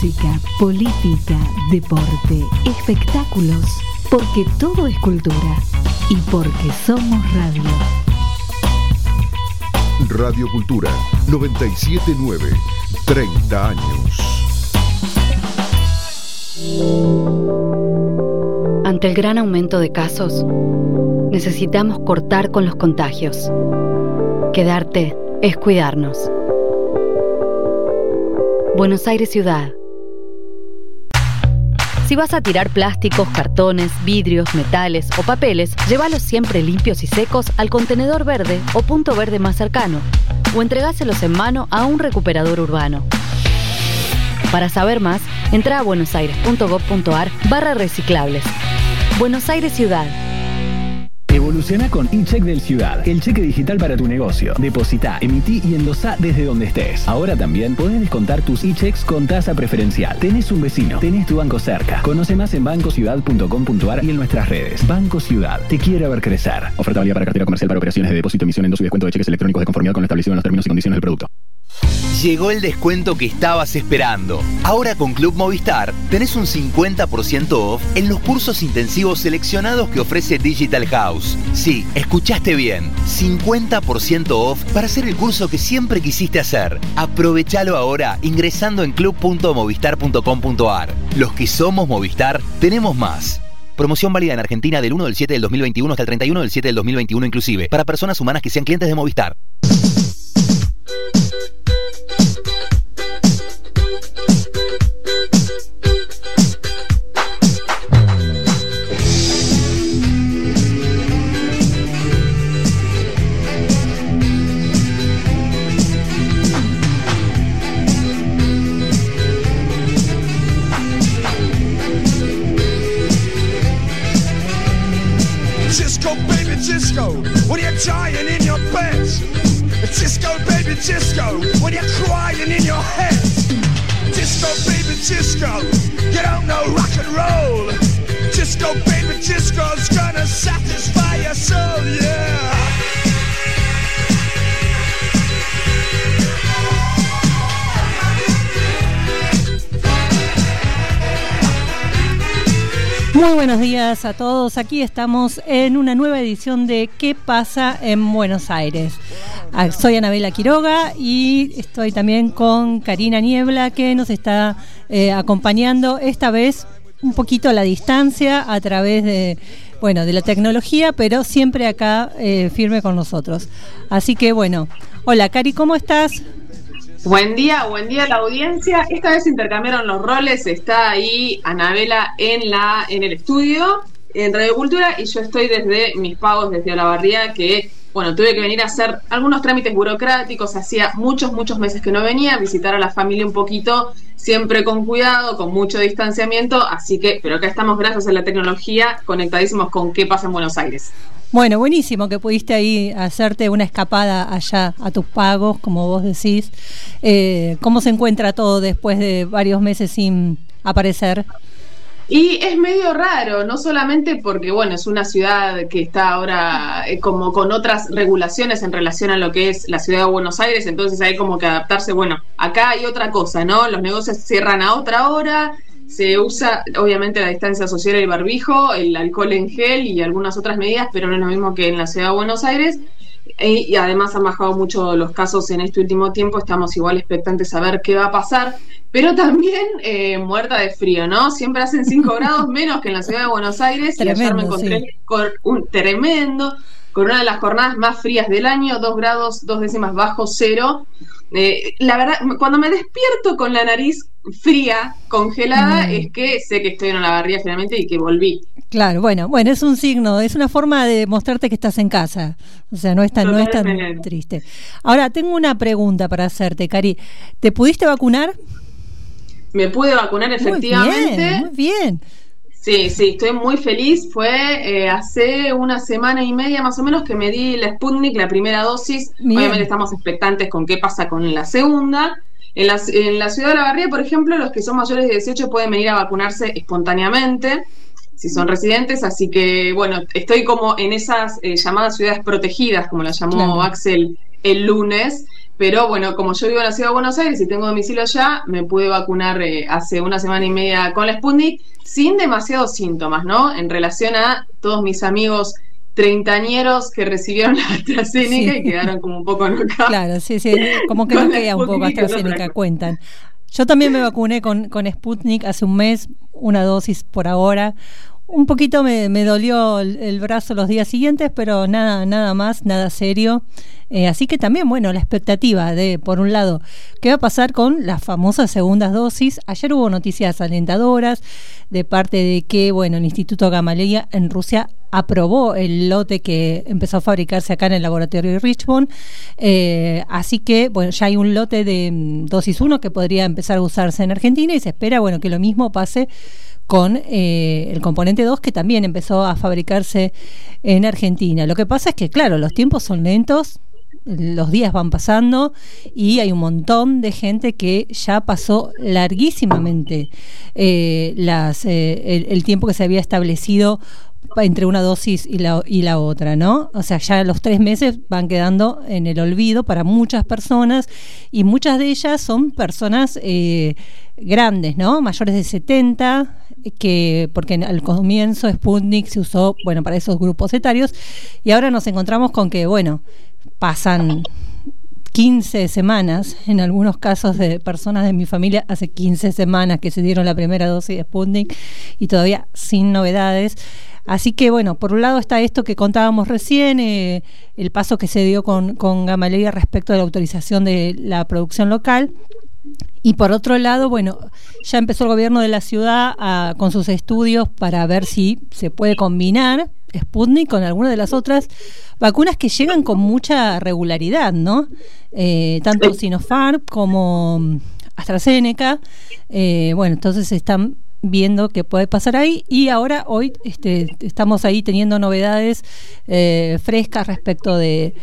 música, política, deporte, espectáculos, porque todo es cultura y porque somos radio. Radio Cultura 979, 30 años. Ante el gran aumento de casos, necesitamos cortar con los contagios. Quedarte es cuidarnos. Buenos Aires Ciudad. Si vas a tirar plásticos, cartones, vidrios, metales o papeles, llévalos siempre limpios y secos al contenedor verde o punto verde más cercano, o entregáselos en mano a un recuperador urbano. Para saber más, entra a buenosaires.gov.ar/reciclables. Buenos Aires Ciudad. Evoluciona con eCheck del Ciudad, el cheque digital para tu negocio. Depositá, emití y endosá desde donde estés. Ahora también podés descontar tus eChecks con tasa preferencial. Tenés un vecino, tenés tu banco cerca. Conoce más en bancociudad.com.ar y en nuestras redes. Banco Ciudad, te quiere ver crecer. Oferta válida para cartera comercial para operaciones de depósito, emisión, endoso y descuento de cheques electrónicos de conformidad con lo establecido en los términos y condiciones del producto. Llegó el descuento que estabas esperando. Ahora con Club Movistar tenés un 50% off en los cursos intensivos seleccionados que ofrece Digital House. Sí, escuchaste bien. 50% off para hacer el curso que siempre quisiste hacer. Aprovechalo ahora ingresando en club.movistar.com.ar. Los que somos Movistar tenemos más. Promoción válida en Argentina del 1 del 7 del 2021 hasta el 31 del 7 del 2021 inclusive. Para personas humanas que sean clientes de Movistar. Cisco, baby, Cisco, when you're dying in your bed. Cisco, baby, Cisco, when you're crying in your head. Cisco, baby, Cisco, you don't know rock and roll. Cisco, baby, Cisco's gonna satisfy your soul, yeah. Muy buenos días a todos, aquí estamos en una nueva edición de ¿Qué pasa en Buenos Aires? Soy Anabela Quiroga y estoy también con Karina Niebla, que nos está acompañando esta vez un poquito a la distancia a través de la tecnología, pero siempre acá firme con nosotros. Así que bueno, hola Cari, ¿cómo estás? Buen día a la audiencia. Esta vez intercambiaron los roles, está ahí Anabela en el estudio, en Radio Cultura, y yo estoy desde mis pagos desde Olavarría, que tuve que venir a hacer algunos trámites burocráticos, hacía muchos meses que no venía, a visitar a la familia un poquito, siempre con cuidado, con mucho distanciamiento, pero acá estamos gracias a la tecnología, conectadísimos con qué pasa en Buenos Aires. Bueno, buenísimo que pudiste ahí hacerte una escapada allá a tus pagos, como vos decís. ¿Cómo se encuentra todo después de varios meses sin aparecer? Y es medio raro, no solamente porque, es una ciudad que está ahora como con otras regulaciones en relación a lo que es la ciudad de Buenos Aires, entonces hay como que adaptarse, acá hay otra cosa, ¿no? Los negocios cierran a otra hora, se usa obviamente la distancia social, el barbijo, el alcohol en gel y algunas otras medidas, pero no es lo mismo que en la ciudad de Buenos Aires. Y además han bajado mucho los casos en este último tiempo, estamos igual expectantes a ver qué va a pasar, pero también muerta de frío, ¿no? Siempre hacen 5 grados menos que en la ciudad de Buenos Aires. Tremendo, y ayer me encontré con con una de las jornadas más frías del año, 2 grados, 2 décimas bajo cero. La verdad, cuando me despierto con la nariz fría, congelada, es que sé que estoy en Olavarría finalmente y que volví. Claro, bueno, es un signo, es una forma de mostrarte que estás en casa. O sea, no es tan triste. Ahora, tengo una pregunta para hacerte, Cari. ¿Te pudiste vacunar? Me pude vacunar, efectivamente. Muy bien. Sí, estoy muy feliz. Fue hace una semana y media más o menos que me di la Sputnik, la primera dosis. Bien. Obviamente estamos expectantes con qué pasa con la segunda. En la ciudad de Olavarría, por ejemplo, los que son mayores de 18 pueden venir a vacunarse espontáneamente, si son residentes, así que, estoy como en esas llamadas ciudades protegidas, como las llamó Axel el lunes, pero bueno, como yo vivo en la ciudad de Buenos Aires y tengo domicilio allá, me pude vacunar hace una semana y media con la Sputnik sin demasiados síntomas, ¿no? En relación a todos mis amigos treintañeros que recibieron la AstraZeneca y quedaron como un poco knock-out. Claro, sí, como que no queda un poco AstraZeneca, cuentan. Yo también me vacuné con Sputnik hace un mes, una dosis por ahora. Un poquito me dolió el brazo los días siguientes, pero nada más, nada serio. Así que también, bueno, la expectativa de, por un lado, ¿qué va a pasar con las famosas segundas dosis? Ayer hubo noticias alentadoras de parte de que, bueno, el Instituto Gamaleya en Rusia aprobó el lote que empezó a fabricarse acá en el laboratorio de Richmond. Así que, bueno, ya hay un lote de dosis 1 que podría empezar a usarse en Argentina y se espera, bueno, que lo mismo pase con el componente 2 que también empezó a fabricarse en Argentina. Lo que pasa es que, claro, los tiempos son lentos, los días van pasando y hay un montón de gente que ya pasó larguísimamente el tiempo que se había establecido entre una dosis y la otra, ¿no? O sea, ya los 3 meses van quedando en el olvido para muchas personas y muchas de ellas son personas grandes, ¿no? Mayores de 70, porque al comienzo Sputnik se usó, bueno, para esos grupos etarios y ahora nos encontramos con que, bueno, pasan 15 semanas, en algunos casos de personas de mi familia, hace 15 semanas que se dieron la primera dosis de Sputnik y todavía sin novedades. Así que, bueno, por un lado está esto que contábamos recién, el paso que se dio con Gamaleya respecto de la autorización de la producción local. Y por otro lado, bueno, ya empezó el gobierno de la ciudad con sus estudios para ver si se puede combinar Sputnik con alguna de las otras vacunas que llegan con mucha regularidad, ¿no? Tanto Sinopharm como AstraZeneca. Bueno, entonces están viendo qué puede pasar ahí y ahora hoy estamos ahí teniendo novedades frescas respecto de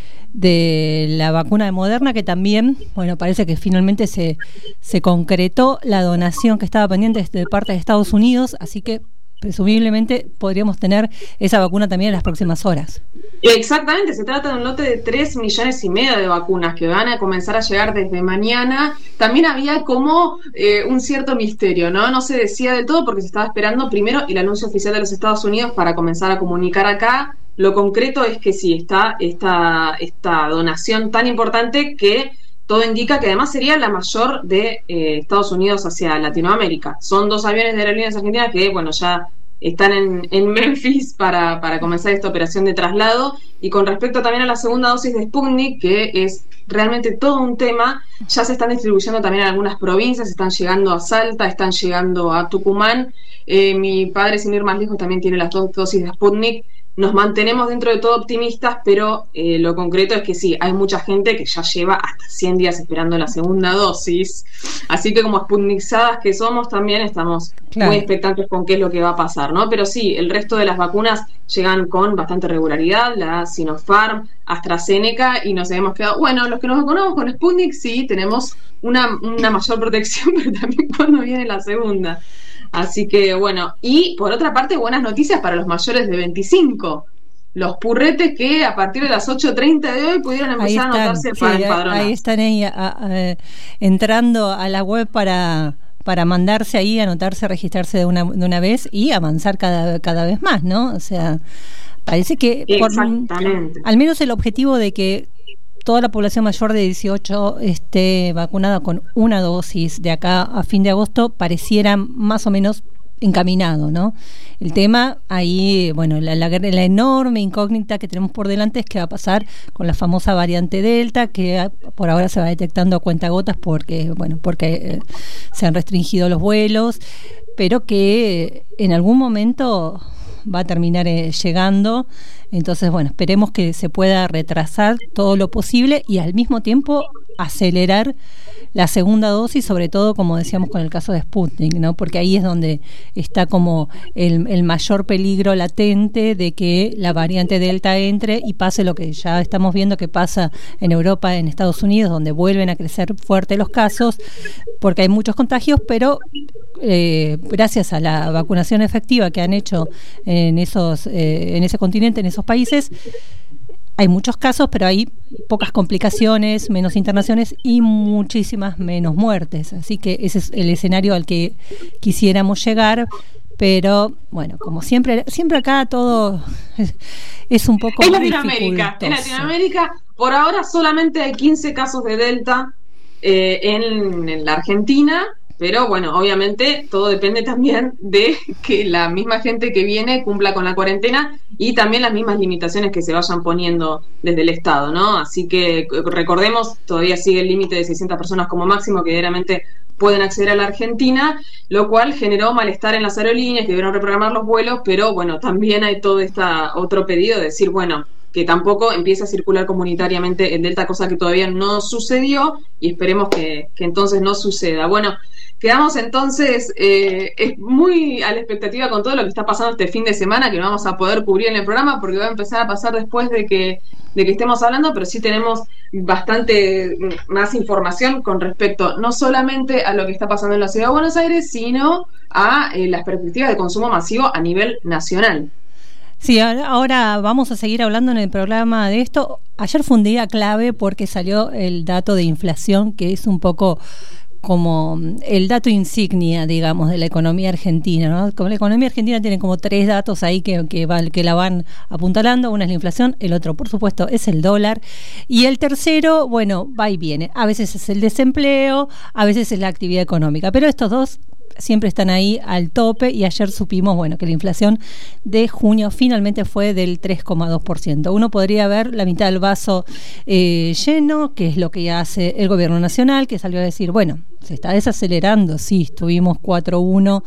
la vacuna de Moderna, que también, bueno, parece que finalmente se concretó la donación que estaba pendiente de parte de Estados Unidos, así que presumiblemente podríamos tener esa vacuna también en las próximas horas. Exactamente, se trata de un lote de 3,5 millones de vacunas que van a comenzar a llegar desde mañana. También había como un cierto misterio, ¿no? No se decía del todo porque se estaba esperando primero el anuncio oficial de los Estados Unidos para comenzar a comunicar acá. Lo concreto es que sí, está esta donación tan importante que todo indica que además sería la mayor de Estados Unidos hacia Latinoamérica. Son 2 aviones de Aerolíneas Argentinas que, bueno, ya están en Memphis para comenzar esta operación de traslado. Y con respecto también a la segunda dosis de Sputnik, que es realmente todo un tema, ya se están distribuyendo también en algunas provincias, están llegando a Salta, están llegando a Tucumán. Mi padre, sin ir más lejos, también tiene las 2 dosis de Sputnik. Nos mantenemos dentro de todo optimistas, pero lo concreto es que sí, hay mucha gente que ya lleva hasta 100 días esperando la segunda dosis, así que como sputnizadas que somos también estamos muy expectantes con qué es lo que va a pasar, ¿no? Pero sí, el resto de las vacunas llegan con bastante regularidad, la Sinopharm, AstraZeneca, y nos habíamos quedado, bueno, los que nos vacunamos con Sputnik sí, tenemos una mayor protección, pero también cuando viene la segunda. Así que bueno, y por otra parte buenas noticias para los mayores de 25, los purretes que a partir de las 8:30 de hoy pudieron empezar a anotarse para empadronar. Ahí están entrando a la web para mandarse ahí, anotarse, registrarse de una vez y avanzar cada vez más, ¿no? O sea, parece que al menos el objetivo de que toda la población mayor de 18 esté vacunada con una dosis de acá a fin de agosto pareciera más o menos encaminado, ¿no? El tema ahí, bueno, la enorme incógnita que tenemos por delante es qué va a pasar con la famosa variante Delta, que por ahora se va detectando a cuentagotas porque se han restringido los vuelos, pero que en algún momento va a terminar llegando. Entonces, bueno, esperemos que se pueda retrasar todo lo posible y al mismo tiempo acelerar la segunda dosis, sobre todo, como decíamos, con el caso de Sputnik, ¿no? Porque ahí es donde está como el mayor peligro latente de que la variante Delta entre y pase lo que ya estamos viendo que pasa en Europa, en Estados Unidos, donde vuelven a crecer fuerte los casos, porque hay muchos contagios, pero gracias a la vacunación efectiva que han hecho en ese continente, en esos países, hay muchos casos, pero hay pocas complicaciones, menos internaciones y muchísimas menos muertes. Así que ese es el escenario al que quisiéramos llegar. Pero bueno, como siempre acá todo es un poco en Latinoamérica. En Latinoamérica, por ahora solamente hay 15 casos de Delta en la Argentina. Pero bueno, obviamente todo depende también de que la misma gente que viene cumpla con la cuarentena y también las mismas limitaciones que se vayan poniendo desde el Estado, ¿no? Así que recordemos, todavía sigue el límite de 600 personas como máximo que diariamente pueden acceder a la Argentina, lo cual generó malestar en las aerolíneas que debieron reprogramar los vuelos, pero bueno, también hay todo otro pedido de decir, bueno, que tampoco empiece a circular comunitariamente el Delta, cosa que todavía no sucedió y esperemos que entonces no suceda. Bueno, quedamos entonces muy a la expectativa con todo lo que está pasando este fin de semana, que no vamos a poder cubrir en el programa porque va a empezar a pasar después de que estemos hablando, pero sí tenemos bastante más información con respecto no solamente a lo que está pasando en la Ciudad de Buenos Aires, sino a las perspectivas de consumo masivo a nivel nacional. Sí, ahora vamos a seguir hablando en el programa de esto. Ayer fue un día clave porque salió el dato de inflación, que es un poco como el dato insignia, digamos, de la economía argentina, ¿no? Como la economía argentina tiene como 3 datos ahí que la van apuntalando. Uno es la inflación, el otro, por supuesto, es el dólar, y el tercero, bueno, va y viene. A veces es el desempleo, a veces es la actividad económica, pero estos dos siempre están ahí al tope, y ayer supimos, bueno, que la inflación de junio finalmente fue del 3,2%. Uno podría ver la mitad del vaso lleno, que es lo que hace el gobierno nacional, que salió a decir, bueno, se está desacelerando, sí, estuvimos 4,1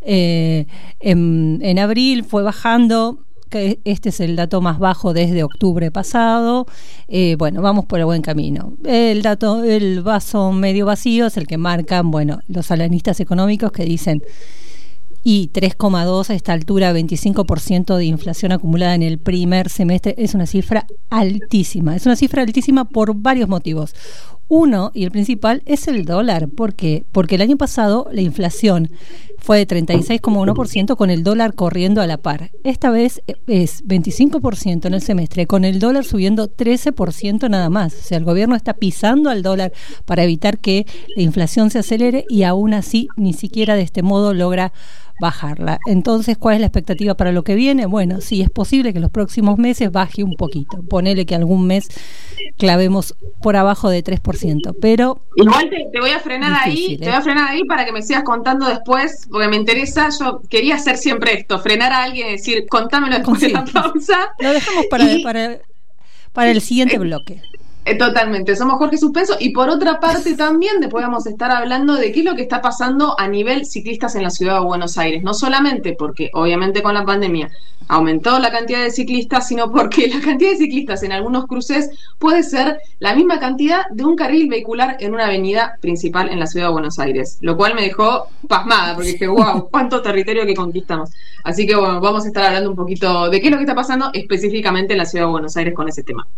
en abril, fue bajando, que este es el dato más bajo desde octubre pasado. Bueno, vamos por el buen camino. El vaso medio vacío es el que marcan, bueno, los analistas económicos, que dicen, y 3,2 a esta altura, 25% de inflación acumulada en el primer semestre, es una cifra altísima. Es una cifra altísima por varios motivos. Uno, y el principal, es el dólar. ¿Por qué? Porque el año pasado la inflación fue de 36,1% con el dólar corriendo a la par. Esta vez es 25% en el semestre, con el dólar subiendo 13% nada más. O sea, el gobierno está pisando al dólar para evitar que la inflación se acelere, y aún así ni siquiera de este modo logra bajarla. Entonces, ¿cuál es la expectativa para lo que viene? Bueno, sí, es posible que los próximos meses baje un poquito. Ponele que algún mes clavemos por abajo de 3%, pero igual te voy a frenar ahí, te voy a frenar ahí para que me sigas contando después, porque me interesa. Yo quería hacer siempre esto, frenar a alguien y decir, contámelo después de la pausa. Lo dejamos para el siguiente bloque. Totalmente, somos Jorge Suspenso, y por otra parte también después vamos a estar hablando de qué es lo que está pasando a nivel ciclistas en la Ciudad de Buenos Aires, no solamente porque obviamente con la pandemia aumentó la cantidad de ciclistas, sino porque la cantidad de ciclistas en algunos cruces puede ser la misma cantidad de un carril vehicular en una avenida principal en la Ciudad de Buenos Aires, lo cual me dejó pasmada, porque dije, wow, cuánto territorio que conquistamos. Así que bueno, vamos a estar hablando un poquito de qué es lo que está pasando específicamente en la Ciudad de Buenos Aires con ese tema.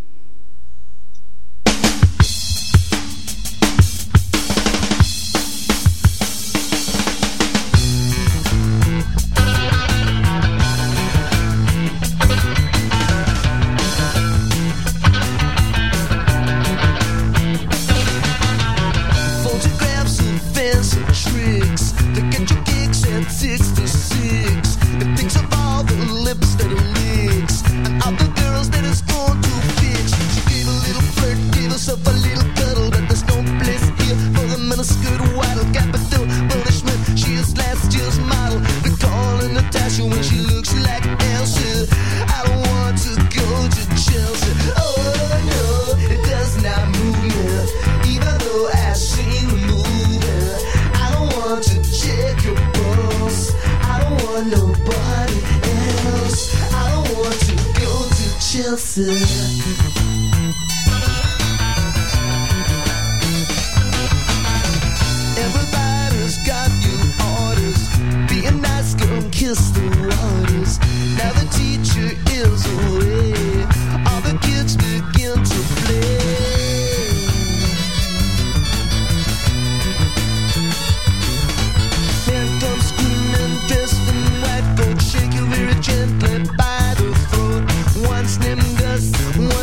Everybody's got new orders. Be a nice girl and kiss the waters. Now the teacher is away. All the kids begin to play. Man comes screaming, dressed in white coat, shake you very gently by the throat. One slim gust.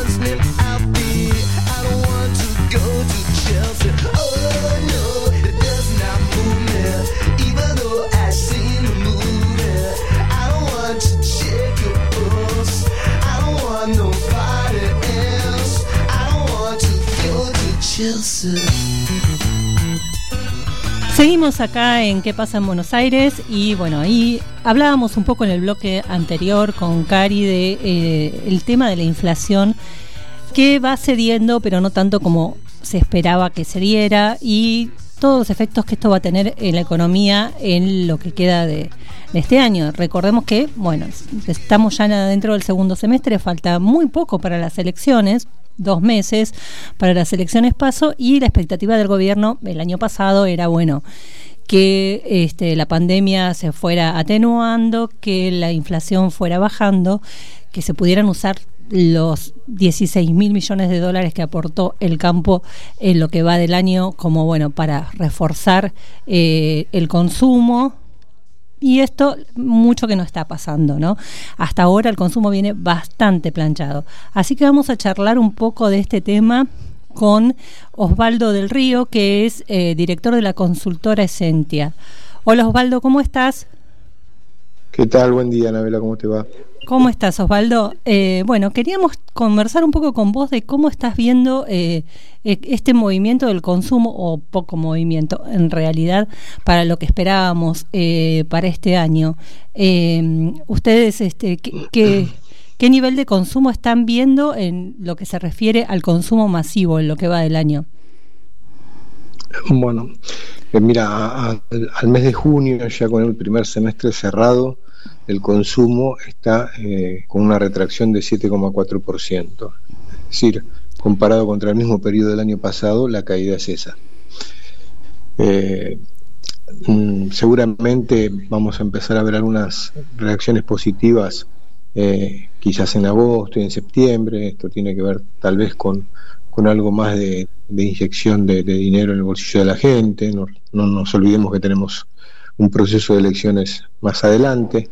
Seguimos acá en ¿Qué pasa en Buenos Aires? Y bueno, ahí hablábamos un poco en el bloque anterior con Cari de el tema de la inflación, que va cediendo, pero no tanto como se esperaba que se diera, y todos los efectos que esto va a tener en la economía en lo que queda de este año. Recordemos que, bueno, estamos ya dentro del segundo semestre, falta muy poco para las elecciones, 2 meses para las elecciones PASO, y la expectativa del gobierno el año pasado era, bueno, que la pandemia se fuera atenuando, que la inflación fuera bajando, que se pudieran usar los 16.000 millones de dólares que aportó el campo en lo que va del año como, bueno, para reforzar el consumo. Y esto mucho que no está pasando, ¿no? Hasta ahora el consumo viene bastante planchado. Así que vamos a charlar un poco de este tema con Osvaldo del Río, que es director de la consultora Essentia. Hola Osvaldo, ¿cómo estás? ¿Qué tal? Buen día, Anabela, ¿cómo te va? ¿Cómo estás, Osvaldo? Bueno, queríamos conversar un poco con vos de cómo estás viendo este movimiento del consumo, o poco movimiento en realidad, para lo que esperábamos para este año. Ustedes, ¿qué nivel de consumo están viendo en lo que se refiere al consumo masivo en lo que va del año? Bueno, mira, al mes de junio, ya con el primer semestre cerrado, el consumo está con una retracción de 7,4%. Es decir, comparado contra el mismo periodo del año pasado, la caída es esa. Seguramente vamos a empezar a ver algunas reacciones positivas, quizás en agosto y en septiembre. Esto tiene que ver tal vez con algo más de inyección de dinero en el bolsillo de la gente. No nos olvidemos que tenemos un proceso de elecciones más adelante.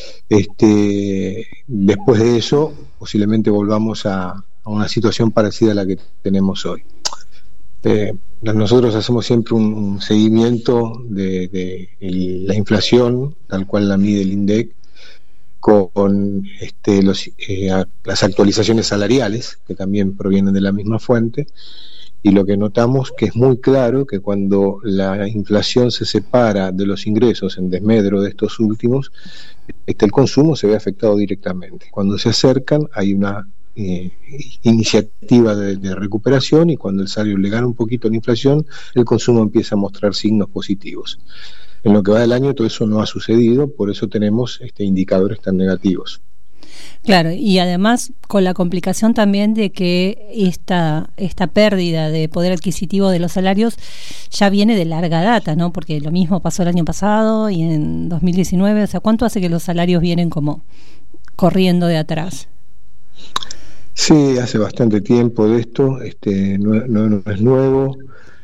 Después de eso, posiblemente volvamos a una situación parecida a la que tenemos hoy. Nosotros hacemos siempre un seguimiento de la inflación, tal cual la mide el INDEC, con las actualizaciones salariales, que también provienen de la misma fuente. Y lo que notamos que es muy claro que cuando la inflación se separa de los ingresos en desmedro de estos últimos, el consumo se ve afectado directamente. Cuando se acercan hay una iniciativa de recuperación, y cuando el salario le gana un poquito la inflación, el consumo empieza a mostrar signos positivos. En lo que va del año todo eso no ha sucedido, por eso tenemos indicadores tan negativos. Claro, y además con la complicación también de que esta pérdida de poder adquisitivo de los salarios ya viene de larga data, ¿no? Porque lo mismo pasó el año pasado y en 2019, o sea, ¿cuánto hace que los salarios vienen como corriendo de atrás? Sí, hace bastante tiempo de esto, no es nuevo.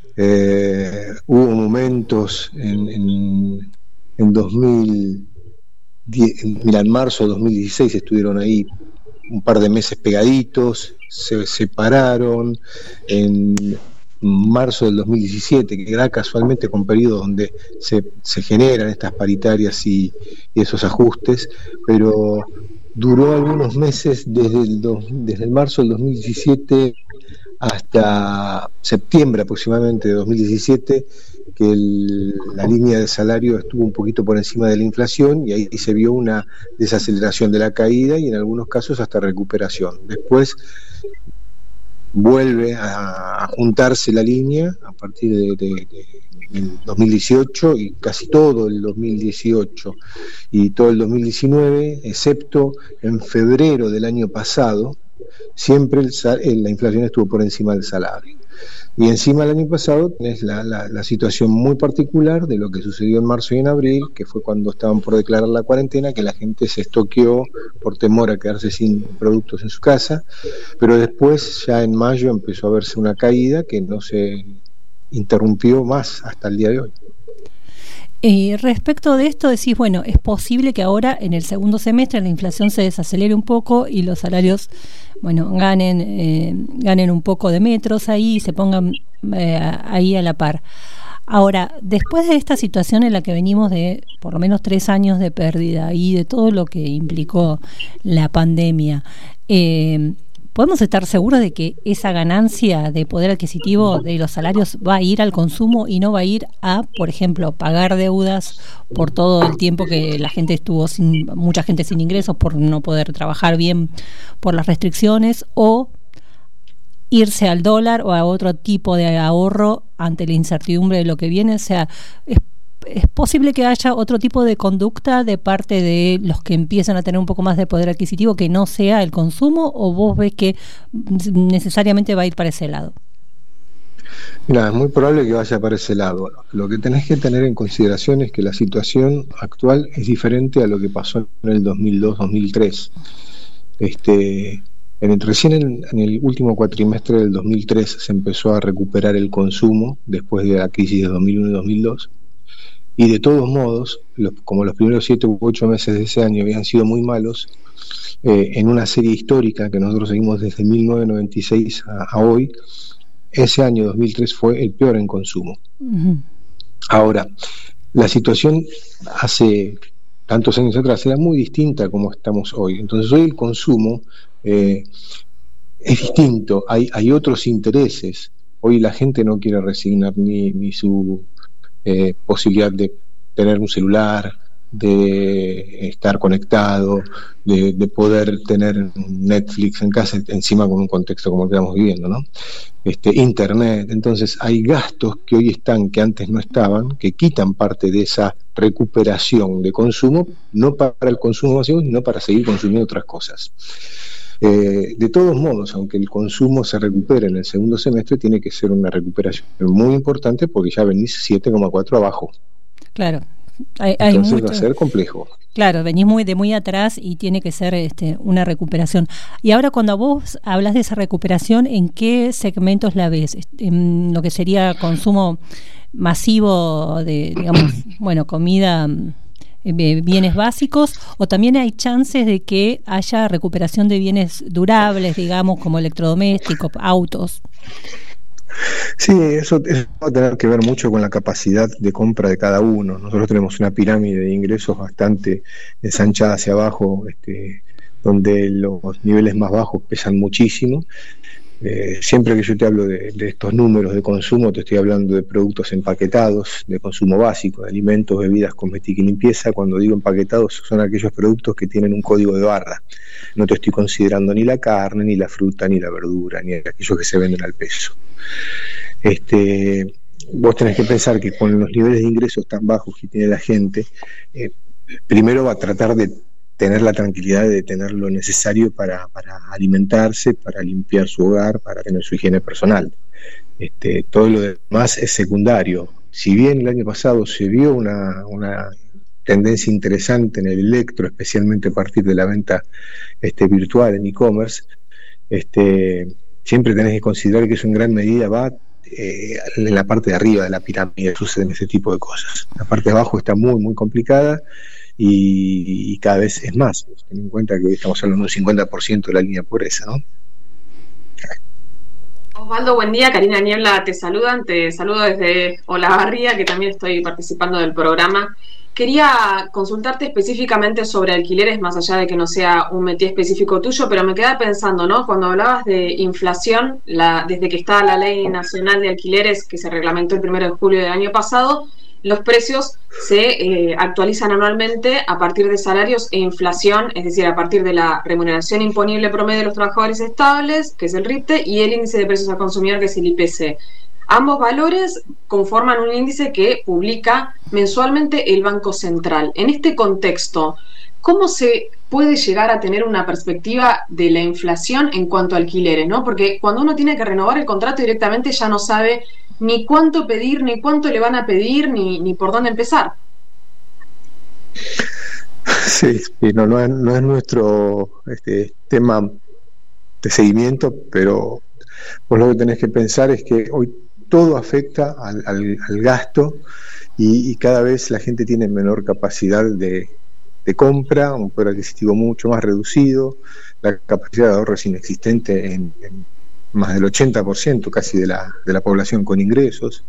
Hubo momentos en 2010, mira, en marzo de 2016 estuvieron ahí un par de meses pegaditos, se separaron. En marzo del 2017, que da casualmente con periodos donde se generan estas paritarias y esos ajustes, pero duró algunos meses desde el marzo del 2017 hasta septiembre aproximadamente de 2017, que la línea de salario estuvo un poquito por encima de la inflación, y ahí se vio una desaceleración de la caída y en algunos casos hasta recuperación. Después vuelve a juntarse la línea a partir del 2018 y casi todo el 2018 y todo el 2019, excepto en febrero del año pasado. Siempre la inflación estuvo por encima del salario. Y encima del año pasado tenés la situación muy particular de lo que sucedió en marzo y en abril, que fue cuando estaban por declarar la cuarentena, que la gente se estoqueó por temor a quedarse sin productos en su casa, pero después ya en mayo empezó a verse una caída que no se interrumpió más hasta el día de hoy. Respecto de esto decís, bueno, es posible que ahora en el segundo semestre la inflación se desacelere un poco y los salarios, bueno, ganen un poco de metros ahí y se pongan ahí a la par. Ahora, después de esta situación en la que venimos de por lo menos 3 años de pérdida y de todo lo que implicó la pandemia, ¿podemos estar seguros de que esa ganancia de poder adquisitivo de los salarios va a ir al consumo y no va a ir a, por ejemplo, pagar deudas por todo el tiempo que la gente estuvo mucha gente sin ingresos por no poder trabajar bien por las restricciones, o irse al dólar o a otro tipo de ahorro ante la incertidumbre de lo que viene? O sea, ¿es posible que haya otro tipo de conducta de parte de los que empiezan a tener un poco más de poder adquisitivo que no sea el consumo, o vos ves que necesariamente va a ir para ese lado? Mira, es muy probable que vaya para ese lado. Lo que tenés que tener en consideración es que la situación actual es diferente a lo que pasó en el 2002-2003. Recién en el último cuatrimestre del 2003 se empezó a recuperar el consumo después de la crisis de 2001 y 2002, y de todos modos, como los primeros 7 u 8 meses de ese año habían sido muy malos, en una serie histórica que nosotros seguimos desde 1996 a hoy, ese año 2003 fue el peor en consumo. Uh-huh. Ahora, la situación hace tantos años atrás era muy distinta a como estamos hoy. Entonces hoy el consumo es distinto, hay otros intereses. Hoy la gente no quiere resignar ni su posibilidad de tener un celular, de estar conectado, de poder tener Netflix en casa, encima con un contexto como el que estamos viviendo, ¿no? Internet. Entonces hay gastos que hoy están, que antes no estaban, que quitan parte de esa recuperación de consumo, no para el consumo masivo, sino para seguir consumiendo otras cosas. De todos modos, aunque el consumo se recupere en el segundo semestre, tiene que ser una recuperación muy importante, porque ya venís 7,4 abajo. Claro. Entonces va a ser complejo. Claro, venís muy atrás y tiene que ser una recuperación. Y ahora, cuando vos hablas de esa recuperación, ¿en qué segmentos la ves? ¿En lo que sería consumo masivo de, digamos, comida, bienes básicos, o también hay chances de que haya recuperación de bienes durables, digamos, como electrodomésticos, autos? Sí, eso va a tener que ver mucho con la capacidad de compra de cada uno. Nosotros tenemos una pirámide de ingresos bastante ensanchada hacia abajo, donde los niveles más bajos pesan muchísimo. Siempre que yo te hablo de estos números de consumo, te estoy hablando de productos empaquetados, de consumo básico, de alimentos, bebidas, cosmética y limpieza. Cuando digo empaquetados, son aquellos productos que tienen un código de barra. No te estoy considerando ni la carne, ni la fruta, ni la verdura, ni aquellos que se venden al peso. Vos tenés que pensar que con los niveles de ingresos tan bajos que tiene la gente, primero va a tratar de tener la tranquilidad de tener lo necesario para alimentarse, para limpiar su hogar, para tener su higiene personal. Todo lo demás es secundario. Si bien el año pasado se vio una tendencia interesante en el electro, especialmente a partir de la venta virtual en e-commerce, siempre tenés que considerar que eso en gran medida va en la parte de arriba de la pirámide, suceden ese tipo de cosas. La parte de abajo está muy, muy complicada y cada vez es más. Ten en cuenta que hoy estamos hablando de un 50% de la línea de pobreza, ¿no? Osvaldo, buen día. Karina Niebla te saludan. Te saludo desde Olavarría, que también estoy participando del programa. Quería consultarte específicamente sobre alquileres, más allá de que no sea un métier específico tuyo, pero me quedaba pensando, ¿no? Cuando hablabas de inflación, desde que está la Ley Nacional de Alquileres, que se reglamentó el 1 de julio del año pasado, los precios se actualizan anualmente a partir de salarios e inflación, es decir, a partir de la remuneración imponible promedio de los trabajadores estables, que es el RIPTE, y el índice de precios al consumidor, que es el IPC. Ambos valores conforman un índice que publica mensualmente el Banco Central. En este contexto, ¿cómo se puede llegar a tener una perspectiva de la inflación en cuanto a alquileres, ¿no? Porque cuando uno tiene que renovar el contrato directamente ya no sabe ni cuánto pedir, ni cuánto le van a pedir, ni por dónde empezar. Sí, no es nuestro tema de seguimiento, pero vos lo que tenés que pensar es que hoy todo afecta al gasto y cada vez la gente tiene menor capacidad de compra, un poder adquisitivo mucho más reducido, la capacidad de ahorro es inexistente en más del 80% casi de la población con ingresos.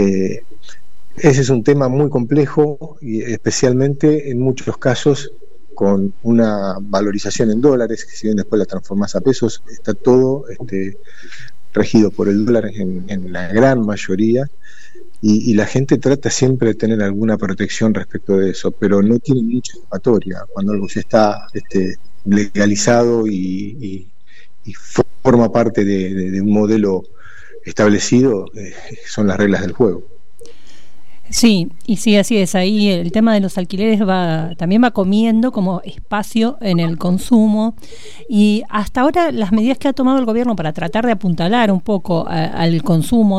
Ese es un tema muy complejo y especialmente en muchos casos con una valorización en dólares, que si bien después la transformás a pesos, está todo regido por el dólar en la gran mayoría, y la gente trata siempre de tener alguna protección respecto de eso, pero no tiene mucha escapatoria cuando algo ya está legalizado y forma parte de un modelo establecido. Son las reglas del juego. Sí, y sí, así es. Ahí el tema de los alquileres también va comiendo como espacio en el consumo, y hasta ahora las medidas que ha tomado el gobierno para tratar de apuntalar un poco al consumo,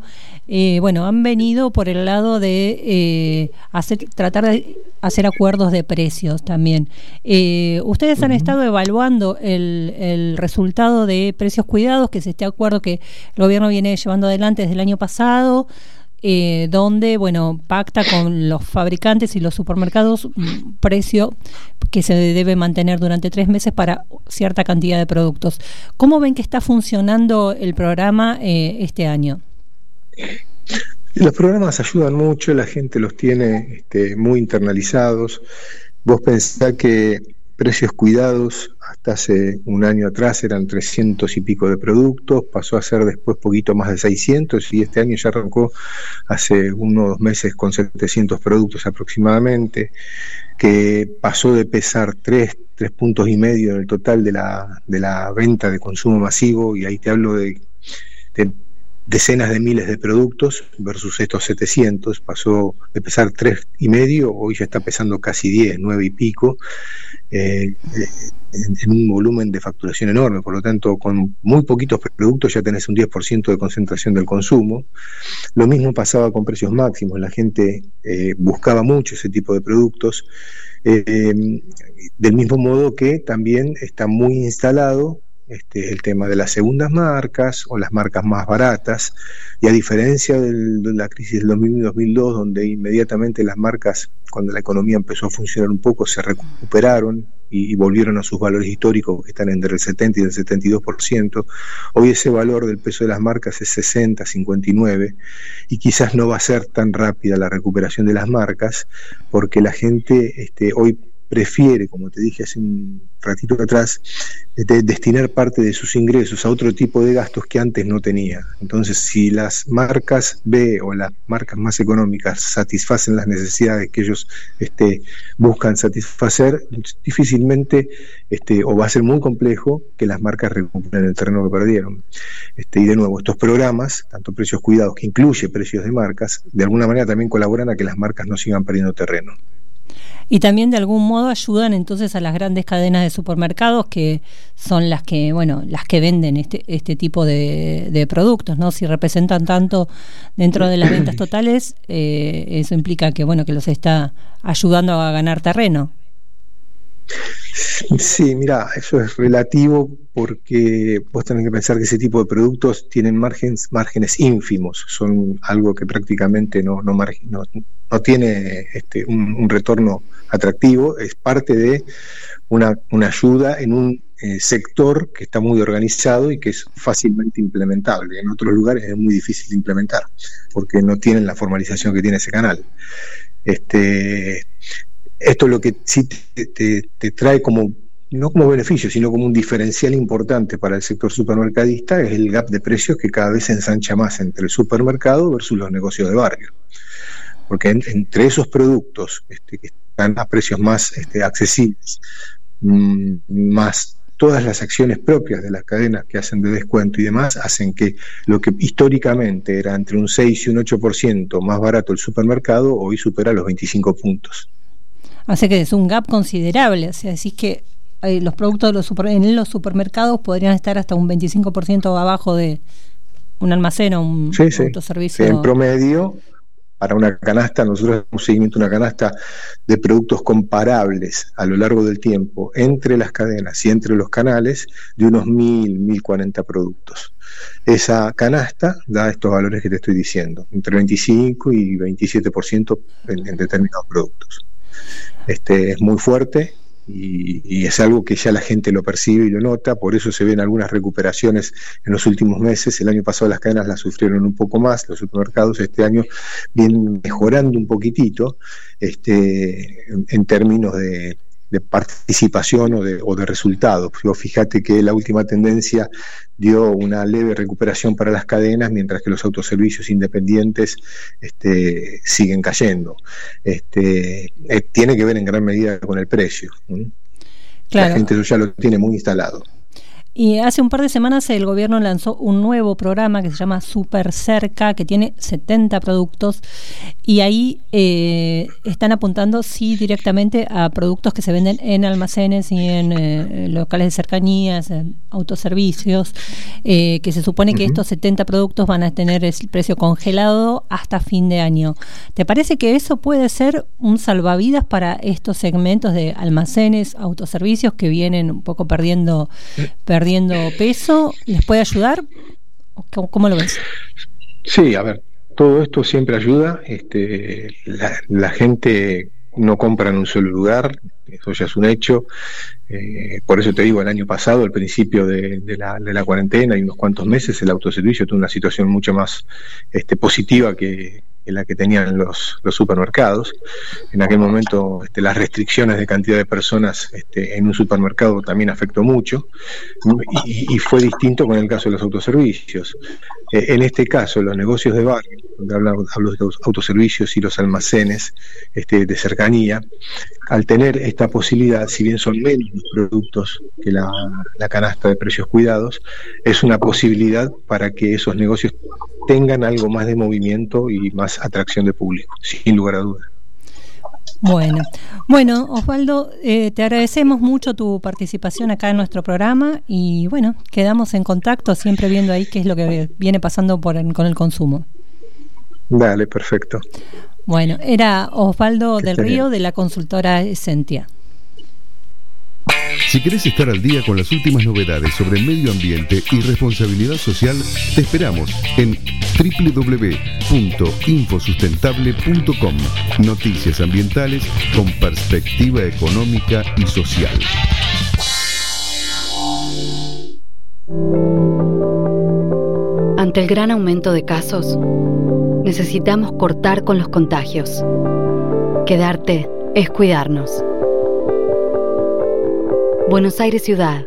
han venido por el lado de tratar de hacer acuerdos de precios también. Ustedes han estado evaluando el resultado de precios cuidados, que es este acuerdo que el gobierno viene llevando adelante desde el año pasado, donde pacta con los fabricantes y los supermercados un precio que se debe mantener durante 3 meses para cierta cantidad de productos. ¿Cómo ven que está funcionando el programa este año? Los programas ayudan mucho, la gente los tiene muy internalizados. Vos pensás que precios cuidados hasta hace un año atrás eran 300 y pico de productos, pasó a ser después poquito más de 600, y este año ya arrancó hace unos 2 meses con 700 productos aproximadamente, que pasó de pesar 3 puntos y medio en el total de la venta de consumo masivo, y ahí te hablo de decenas de miles de productos versus estos 700, pasó de pesar 3,5, hoy ya está pesando casi 10, 9 y pico, en un volumen de facturación enorme. Por lo tanto, con muy poquitos productos ya tenés un 10% de concentración del consumo. Lo mismo pasaba con precios máximos, la gente buscaba mucho ese tipo de productos, del mismo modo que también está muy instalado el tema de las segundas marcas o las marcas más baratas, y a diferencia de la crisis del 2001-2002, donde inmediatamente las marcas, cuando la economía empezó a funcionar un poco, se recuperaron y volvieron a sus valores históricos, que están entre el 70 y el 72%, hoy ese valor del peso de las marcas es 60, 59, y quizás no va a ser tan rápida la recuperación de las marcas, porque la gente hoy prefiere, como te dije hace un ratito atrás, destinar parte de sus ingresos a otro tipo de gastos que antes no tenía. Entonces, si las marcas B o las marcas más económicas satisfacen las necesidades que ellos buscan satisfacer, difícilmente o va a ser muy complejo que las marcas recuperen el terreno que perdieron. Y de nuevo, estos programas, tanto precios cuidados, que incluye precios de marcas, de alguna manera también colaboran a que las marcas no sigan perdiendo terreno. Y también de algún modo ayudan entonces a las grandes cadenas de supermercados, que son las que venden este tipo de productos, ¿no? Si representan tanto dentro de las ventas totales, eso implica que que los está ayudando a ganar terreno. Sí, mira, eso es relativo, porque vos tenés que pensar que ese tipo de productos tienen márgenes ínfimos, son algo que prácticamente no tiene un retorno atractivo, es parte de una ayuda en un sector que está muy organizado y que es fácilmente implementable. En otros lugares es muy difícil de implementar, porque no tienen la formalización que tiene ese canal. Esto lo que sí te trae no como beneficio, sino como un diferencial importante para el sector supermercadista, es el gap de precios que cada vez se ensancha más entre el supermercado versus los negocios de barrio. Porque entre esos productos que están a precios más accesibles, más todas las acciones propias de las cadenas que hacen de descuento y demás, hacen que lo que históricamente era entre un 6 y un 8% más barato el supermercado, hoy supera los 25 puntos. Así que es un gap considerable, o sea, decís que los productos en los supermercados podrían estar hasta un 25% abajo de un almacén o un autoservicio. En promedio, para una canasta, nosotros hacemos seguimiento de una canasta de productos comparables a lo largo del tiempo entre las cadenas y entre los canales, de unos 1.040 productos. Esa canasta da estos valores que te estoy diciendo, entre 25 y 27% en determinados productos. Es muy fuerte y es algo que ya la gente lo percibe y lo nota, por eso se ven algunas recuperaciones en los últimos meses. El año pasado las cadenas las sufrieron un poco más, los supermercados este año vienen mejorando un poquitito en términos de participación o de resultados. Fíjate que la última tendencia dio una leve recuperación para las cadenas, mientras que los autoservicios independientes siguen cayendo. Tiene que ver en gran medida con el precio. Claro. La gente eso ya lo tiene muy instalado. Y hace un par de semanas el gobierno lanzó un nuevo programa que se llama Super Cerca, que tiene 70 productos, y ahí están apuntando directamente a productos que se venden en almacenes y en locales de cercanías, en autoservicios, que se supone que estos 70 productos van a tener el precio congelado hasta fin de año. ¿Te parece que eso puede ser un salvavidas para estos segmentos de almacenes, autoservicios que vienen un poco perdiendo peso? ¿Les puede ayudar? ¿Cómo lo ves? Sí, a ver, todo esto siempre ayuda. La gente no compra en un solo lugar, eso ya es un hecho. Por eso te digo, el año pasado, al principio de la cuarentena y unos cuantos meses, el autoservicio tuvo una situación mucho más positiva que la que tenían los supermercados. En aquel momento las restricciones de cantidad de personas en un supermercado también afectó mucho, y fue distinto con el caso de los autoservicios. En este caso, los negocios de barrio, donde hablo de los autoservicios y los almacenes de cercanía, al tener esta posibilidad, si bien son menos los productos que la canasta de precios cuidados, es una posibilidad para que esos negocios tengan algo más de movimiento y más atracción de público, sin lugar a dudas. Bueno, Osvaldo, te agradecemos mucho tu participación acá en nuestro programa, y bueno, quedamos en contacto, siempre viendo ahí qué es lo que viene pasando con el consumo. Dale, perfecto. Bueno, era Osvaldo del Río, de la consultora Essentia. Si querés estar al día con las últimas novedades sobre el medio ambiente y responsabilidad social, te esperamos en www.infosustentable.com. Noticias ambientales con perspectiva económica y social. Ante el gran aumento de casos, necesitamos cortar con los contagios. Quedarte es cuidarnos. Buenos Aires Ciudad.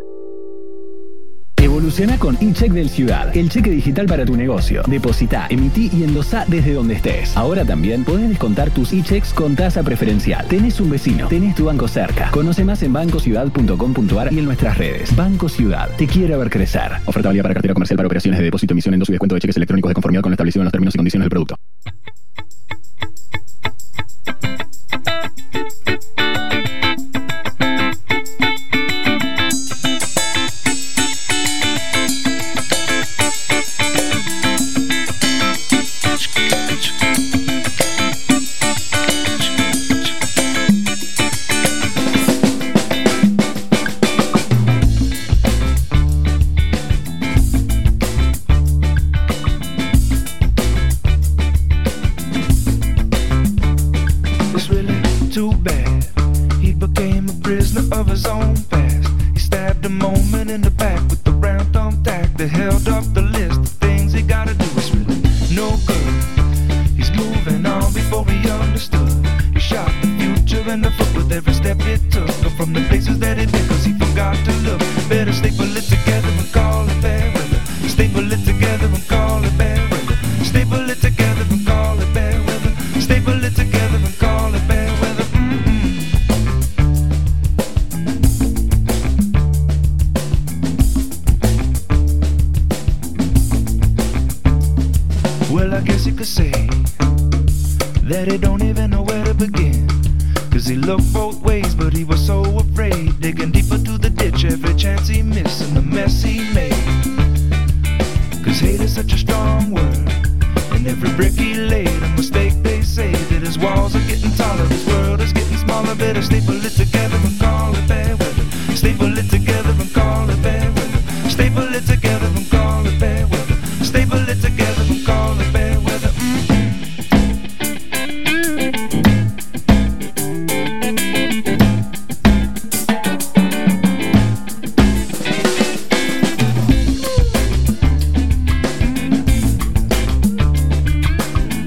Evoluciona con eCheck del Ciudad, el cheque digital para tu negocio. Depositá, emití y endosá desde donde estés. Ahora también podés descontar tus eChecks con tasa preferencial. Tenés un vecino, tenés tu banco cerca. Conoce más en bancociudad.com.ar y en nuestras redes. Banco Ciudad, te quiere ver crecer. Oferta válida para cartera comercial para operaciones de depósito, emisión, endoso y descuento de cheques electrónicos de conformidad con lo establecido en los términos y condiciones del producto.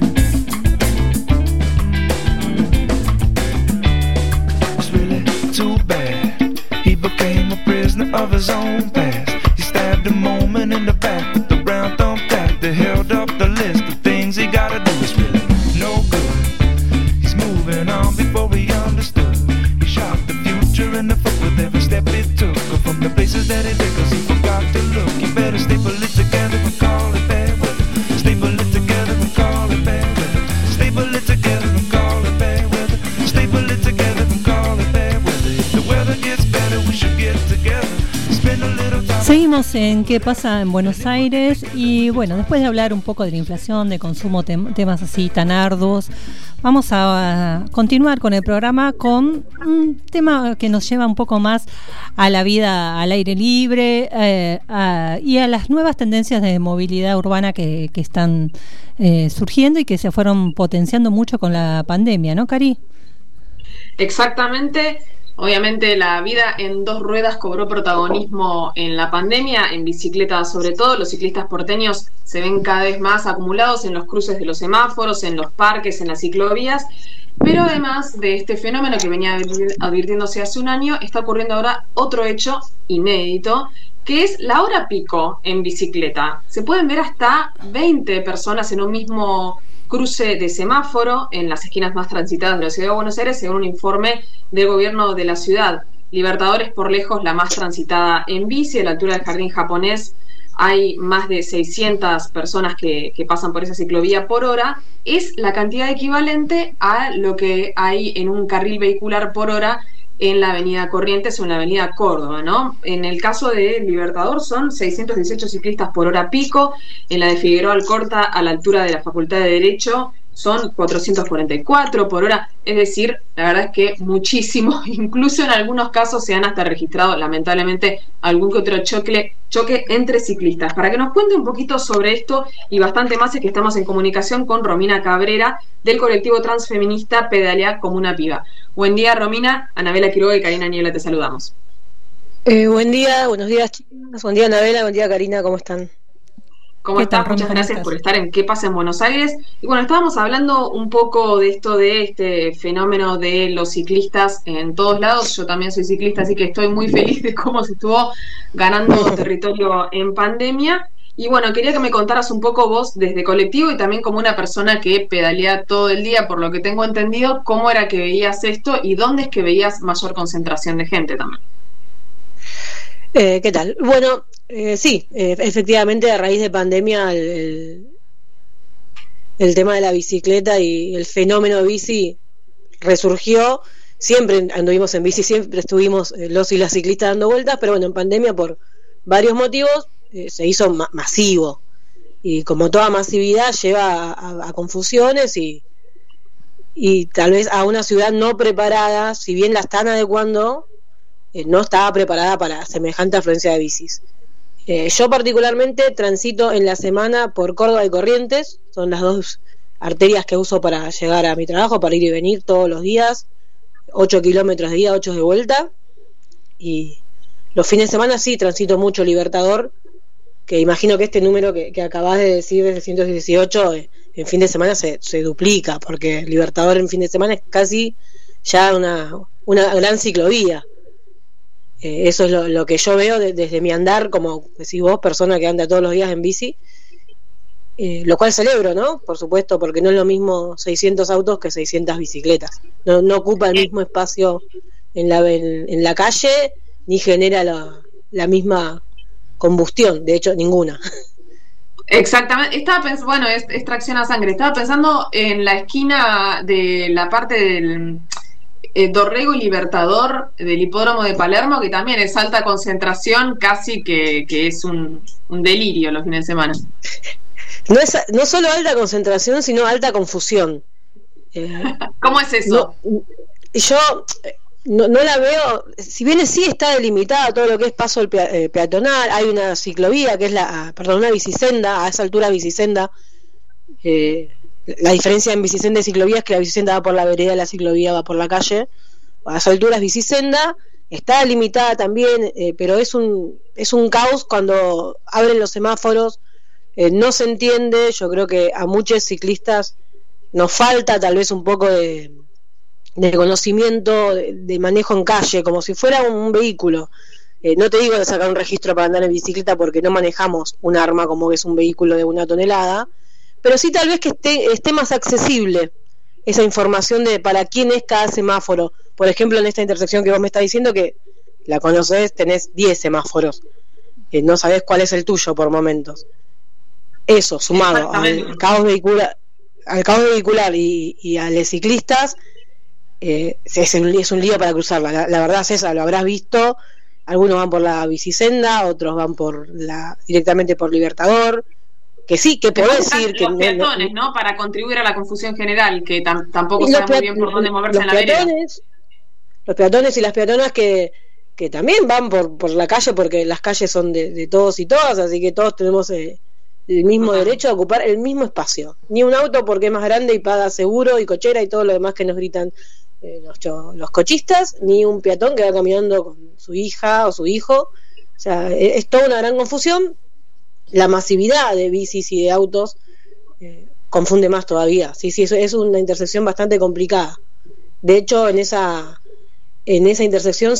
Too of his own past. He stabbed a moment in the back with the brown thumbtack that held up the list of things he gotta do. Is really no good. He's moving on before he understood. He shot the future in the foot with every step he took. From the places that he did, 'cause he forgot to look. You better staple it together and call it bad weather. Staple it together and call it bad weather. Staple it together and call it bad weather. Staple it together and call it bad weather. If the weather gets better, we should get together. Spend a little time. Seguimos en ¿Qué pasa en Buenos Aires? Y bueno, después de hablar un poco de la inflación, de consumo, temas así tan arduos, vamos a continuar con el programa con un tema que nos lleva un poco más a la vida al aire libre y a las nuevas tendencias de movilidad urbana que están surgiendo y que se fueron potenciando mucho con la pandemia, ¿no, Cari? Exactamente. Obviamente la vida en dos ruedas cobró protagonismo en la pandemia, en bicicleta sobre todo. Los ciclistas porteños se ven cada vez más acumulados en los cruces de los semáforos, en los parques, en las ciclovías. Pero además de este fenómeno que venía advirtiéndose hace un año, está ocurriendo ahora otro hecho inédito, que es la hora pico en bicicleta. Se pueden ver hasta 20 personas en un mismo cruce de semáforo en las esquinas más transitadas de la ciudad de Buenos Aires, según un informe del gobierno de la ciudad. Libertador por lejos la más transitada en bici. A la altura del Jardín Japonés hay más de 600 personas que pasan por esa ciclovía por hora. Es la cantidad equivalente a lo que hay en un carril vehicular por hora en la avenida Corrientes o en la avenida Córdoba, ¿no? En el caso de Libertador son 618 ciclistas por hora pico. En la de Figueroa Alcorta, a la altura de la Facultad de Derecho, son 444 por hora, es decir, la verdad es que muchísimo. Incluso en algunos casos se han hasta registrado, lamentablemente, algún que otro choque entre ciclistas. Para que nos cuente un poquito sobre esto y bastante más, es que estamos en comunicación con Romina Cabrera, del colectivo transfeminista Pedalea como una piba. Buen día, Romina. Anabela Quiroga y Karina Niebla te saludamos. Buen día, buenos días, chicas. Buen día, Anabela, buen día, Karina, ¿cómo están? ¿Cómo estás? Muchas gracias por estar en ¿Qué pasa en Buenos Aires? Y bueno, estábamos hablando un poco de esto, de este fenómeno de los ciclistas en todos lados. Yo también soy ciclista, así que estoy muy feliz de cómo se estuvo ganando territorio en pandemia. Y bueno, quería que me contaras un poco vos, desde colectivo y también como una persona que pedalea todo el día, por lo que tengo entendido, cómo era que veías esto y dónde es que veías mayor concentración de gente también. ¿Qué tal? Bueno, sí, efectivamente a raíz de pandemia el tema de la bicicleta y el fenómeno bici resurgió. Siempre anduvimos en bici, siempre estuvimos los y las ciclistas dando vueltas, pero bueno, en pandemia por varios motivos se hizo masivo, y como toda masividad lleva a confusiones y tal vez a una ciudad no preparada, si bien la están adecuando, no estaba preparada para semejante afluencia de bicis. Yo particularmente transito en la semana por Córdoba y Corrientes, son las dos arterias que uso para llegar a mi trabajo, para ir y venir todos los días, 8 kilómetros de ida, 8 de vuelta, y los fines de semana sí transito mucho Libertador, que imagino que este número que acabás de decir de 618 en fin de semana se duplica, porque Libertador en fin de semana es casi ya una gran ciclovía. Eso es lo que yo veo desde mi andar, como decís vos, persona que anda todos los días en bici, lo cual celebro, ¿no? Por supuesto, porque no es lo mismo 600 autos que 600 bicicletas. No ocupa el mismo espacio en la calle, ni genera la misma combustión, de hecho, ninguna. Exactamente, estaba pensando, bueno, es tracción a sangre. Estaba pensando en la esquina de la parte del Dorrego y Libertador del hipódromo de Palermo, que también es alta concentración, casi que es un delirio los fines de semana. No solo alta concentración, sino alta confusión. ¿Cómo es eso? Yo no la veo, si bien sí está delimitada todo lo que es paso peatonal, hay una ciclovía que es una bicisenda, a esa altura bicisenda. La diferencia en bicisenda y ciclovía es que la bicisenda va por la vereda, la ciclovía va por la calle. A esa altura es bicisenda, está delimitada también, pero es un caos cuando abren los semáforos. No se entiende. Yo creo que a muchos ciclistas nos falta tal vez un poco de conocimiento de manejo en calle, como si fuera un vehículo. No te digo de sacar un registro para andar en bicicleta porque no manejamos un arma como que es un vehículo de 1 tonelada, pero sí tal vez que esté más accesible esa información de para quién es cada semáforo. Por ejemplo, en esta intersección que vos me estás diciendo, que la conocés, tenés 10 semáforos, no sabés cuál es el tuyo por momentos. Eso, sumado al caos vehicular y a los ciclistas, es un lío para cruzarla. La verdad es esa, lo habrás visto. Algunos van por la bicisenda, otros van directamente por Libertador. Que sí, que podés decir que los peatones, ¿no? Para contribuir a la confusión general, que tampoco saben muy bien por dónde moverse en la vereda. Los peatones y las peatonas que también van por la calle, porque las calles son de todos y todas, así que todos tenemos el mismo derecho a ocupar el mismo espacio. Ni un auto porque es más grande y paga seguro y cochera y todo lo demás que nos gritan los cochistas, ni un peatón que va caminando con su hija o su hijo. O sea, es toda una gran confusión. La masividad de bicis y de autos confunde más todavía. Sí, es una intersección bastante complicada. De hecho, en esa intersección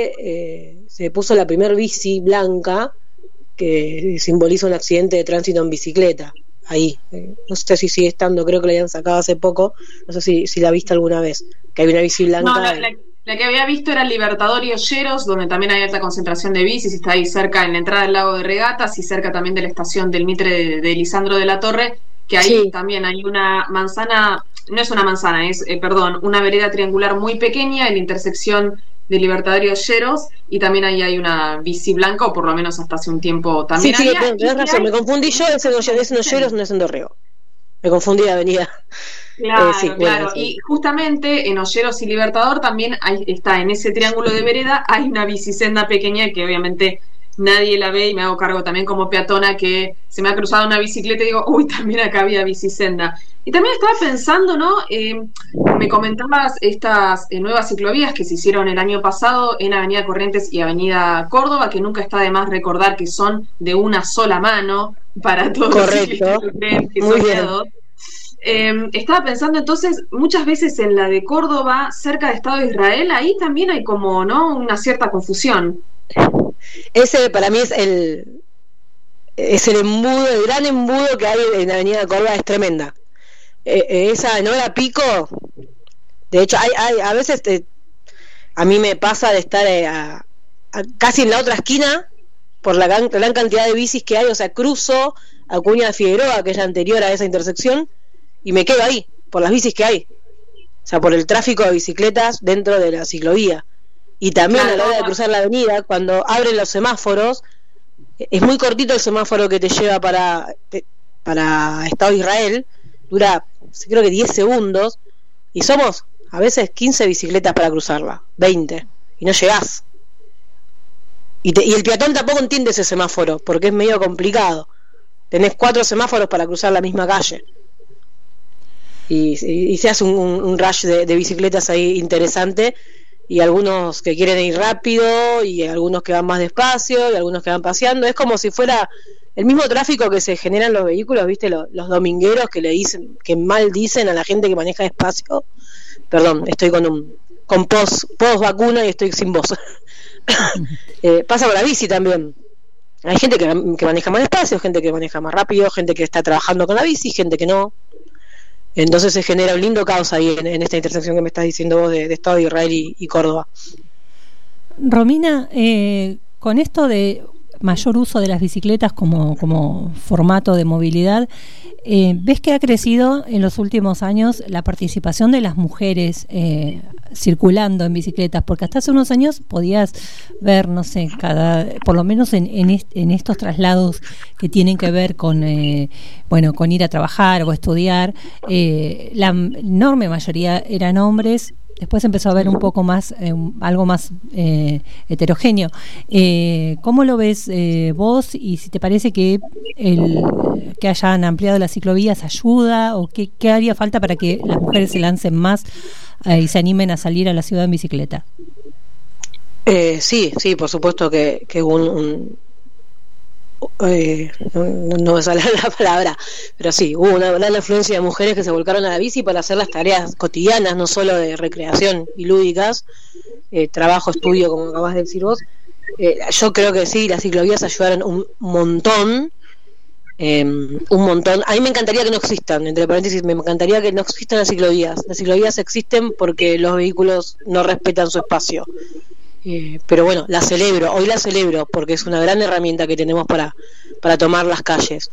se puso la primer bici blanca que simboliza un accidente de tránsito en bicicleta. Ahí, no sé si sigue estando, creo que la habían sacado hace poco, no sé si la viste alguna vez, que hay una bici blanca. No, la que había visto era Libertador y Olleros, donde también hay alta concentración de bicis, está ahí cerca en la entrada del lago de Regatas y cerca también de la estación del Mitre de Lisandro de la Torre, que ahí también hay una manzana, no es una manzana, es, una vereda triangular muy pequeña en la intersección de Libertador y Olleros, y también ahí hay una bici blanca, o por lo menos hasta hace un tiempo también había. Tenés razón, me confundí yo, es en Olleros, no es en Dorrego. Me confundí de avenida. Claro, claro. Sí. Y justamente en Olleros y Libertador también está en ese triángulo de vereda, hay una bicisenda pequeña que obviamente nadie la ve, y me hago cargo también como peatona que se me ha cruzado una bicicleta y digo, uy, también acá había bicisenda. Y también estaba pensando, ¿no? Me comentabas estas nuevas ciclovías que se hicieron el año pasado en Avenida Corrientes y Avenida Córdoba, que nunca está de más recordar que son de una sola mano para todos. Correcto. Los que son dedos. Estaba pensando entonces muchas veces en la de Córdoba, cerca de Estado de Israel, ahí también hay como, ¿no?, una cierta confusión. Ese para mí es el embudo, el gran embudo que hay en Avenida Córdoba, es tremenda. Esa en hora pico, de hecho hay a veces a mí me pasa de estar casi en la otra esquina por la gran cantidad de bicis que hay, o sea, cruzo Acuña de Figueroa, que es la anterior a esa intersección, y me quedo ahí por las bicis que hay, o sea, por el tráfico de bicicletas dentro de la ciclovía. Y también a la hora de cruzar la avenida, cuando abren los semáforos, es muy cortito el semáforo que te lleva para Estado de Israel, dura creo que 10 segundos, y somos a veces 15 bicicletas para cruzarla, 20, y no llegás. Y el peatón tampoco entiende ese semáforo, porque es medio complicado. Tenés 4 semáforos para cruzar la misma calle. Y se hace un rush de bicicletas ahí interesante, y algunos que quieren ir rápido, y algunos que van más despacio, y algunos que van paseando. Es como si fuera el mismo tráfico que se genera en los vehículos, ¿viste? Los domingueros que le dicen, que mal dicen a la gente que maneja despacio. Perdón, estoy con post vacuna y estoy sin voz. Pasa con la bici también. Hay gente que maneja más despacio, gente que maneja más rápido, gente que está trabajando con la bici, gente que no. Entonces se genera un lindo caos ahí en esta intersección que me estás diciendo vos de Estado de Israel y Córdoba. Romina, con esto de mayor uso de las bicicletas como formato de movilidad, ¿ves que ha crecido en los últimos años la participación de las mujeres circulando en bicicletas? Porque hasta hace unos años podías ver, no sé, por lo menos en estos traslados que tienen que ver con con ir a trabajar o estudiar, la enorme mayoría eran hombres. Después empezó a haber un poco más, algo más heterogéneo. ¿Cómo lo ves vos? Y si te parece que que hayan ampliado las ciclovías ayuda, o qué haría falta para que las mujeres se lancen más y se animen a salir a la ciudad en bicicleta. Sí, por supuesto que no me sale la palabra, pero sí, hubo una gran influencia de mujeres que se volcaron a la bici para hacer las tareas cotidianas, no solo de recreación y lúdicas, trabajo, estudio, como acabas de decir vos, Yo creo que sí, las ciclovías ayudaron un montón. Un montón. A mí me encantaría que no existan, entre paréntesis, me encantaría que no existan las ciclovías. Las ciclovías existen porque los vehículos no respetan su espacio. Pero bueno, hoy la celebro porque es una gran herramienta que tenemos para tomar las calles.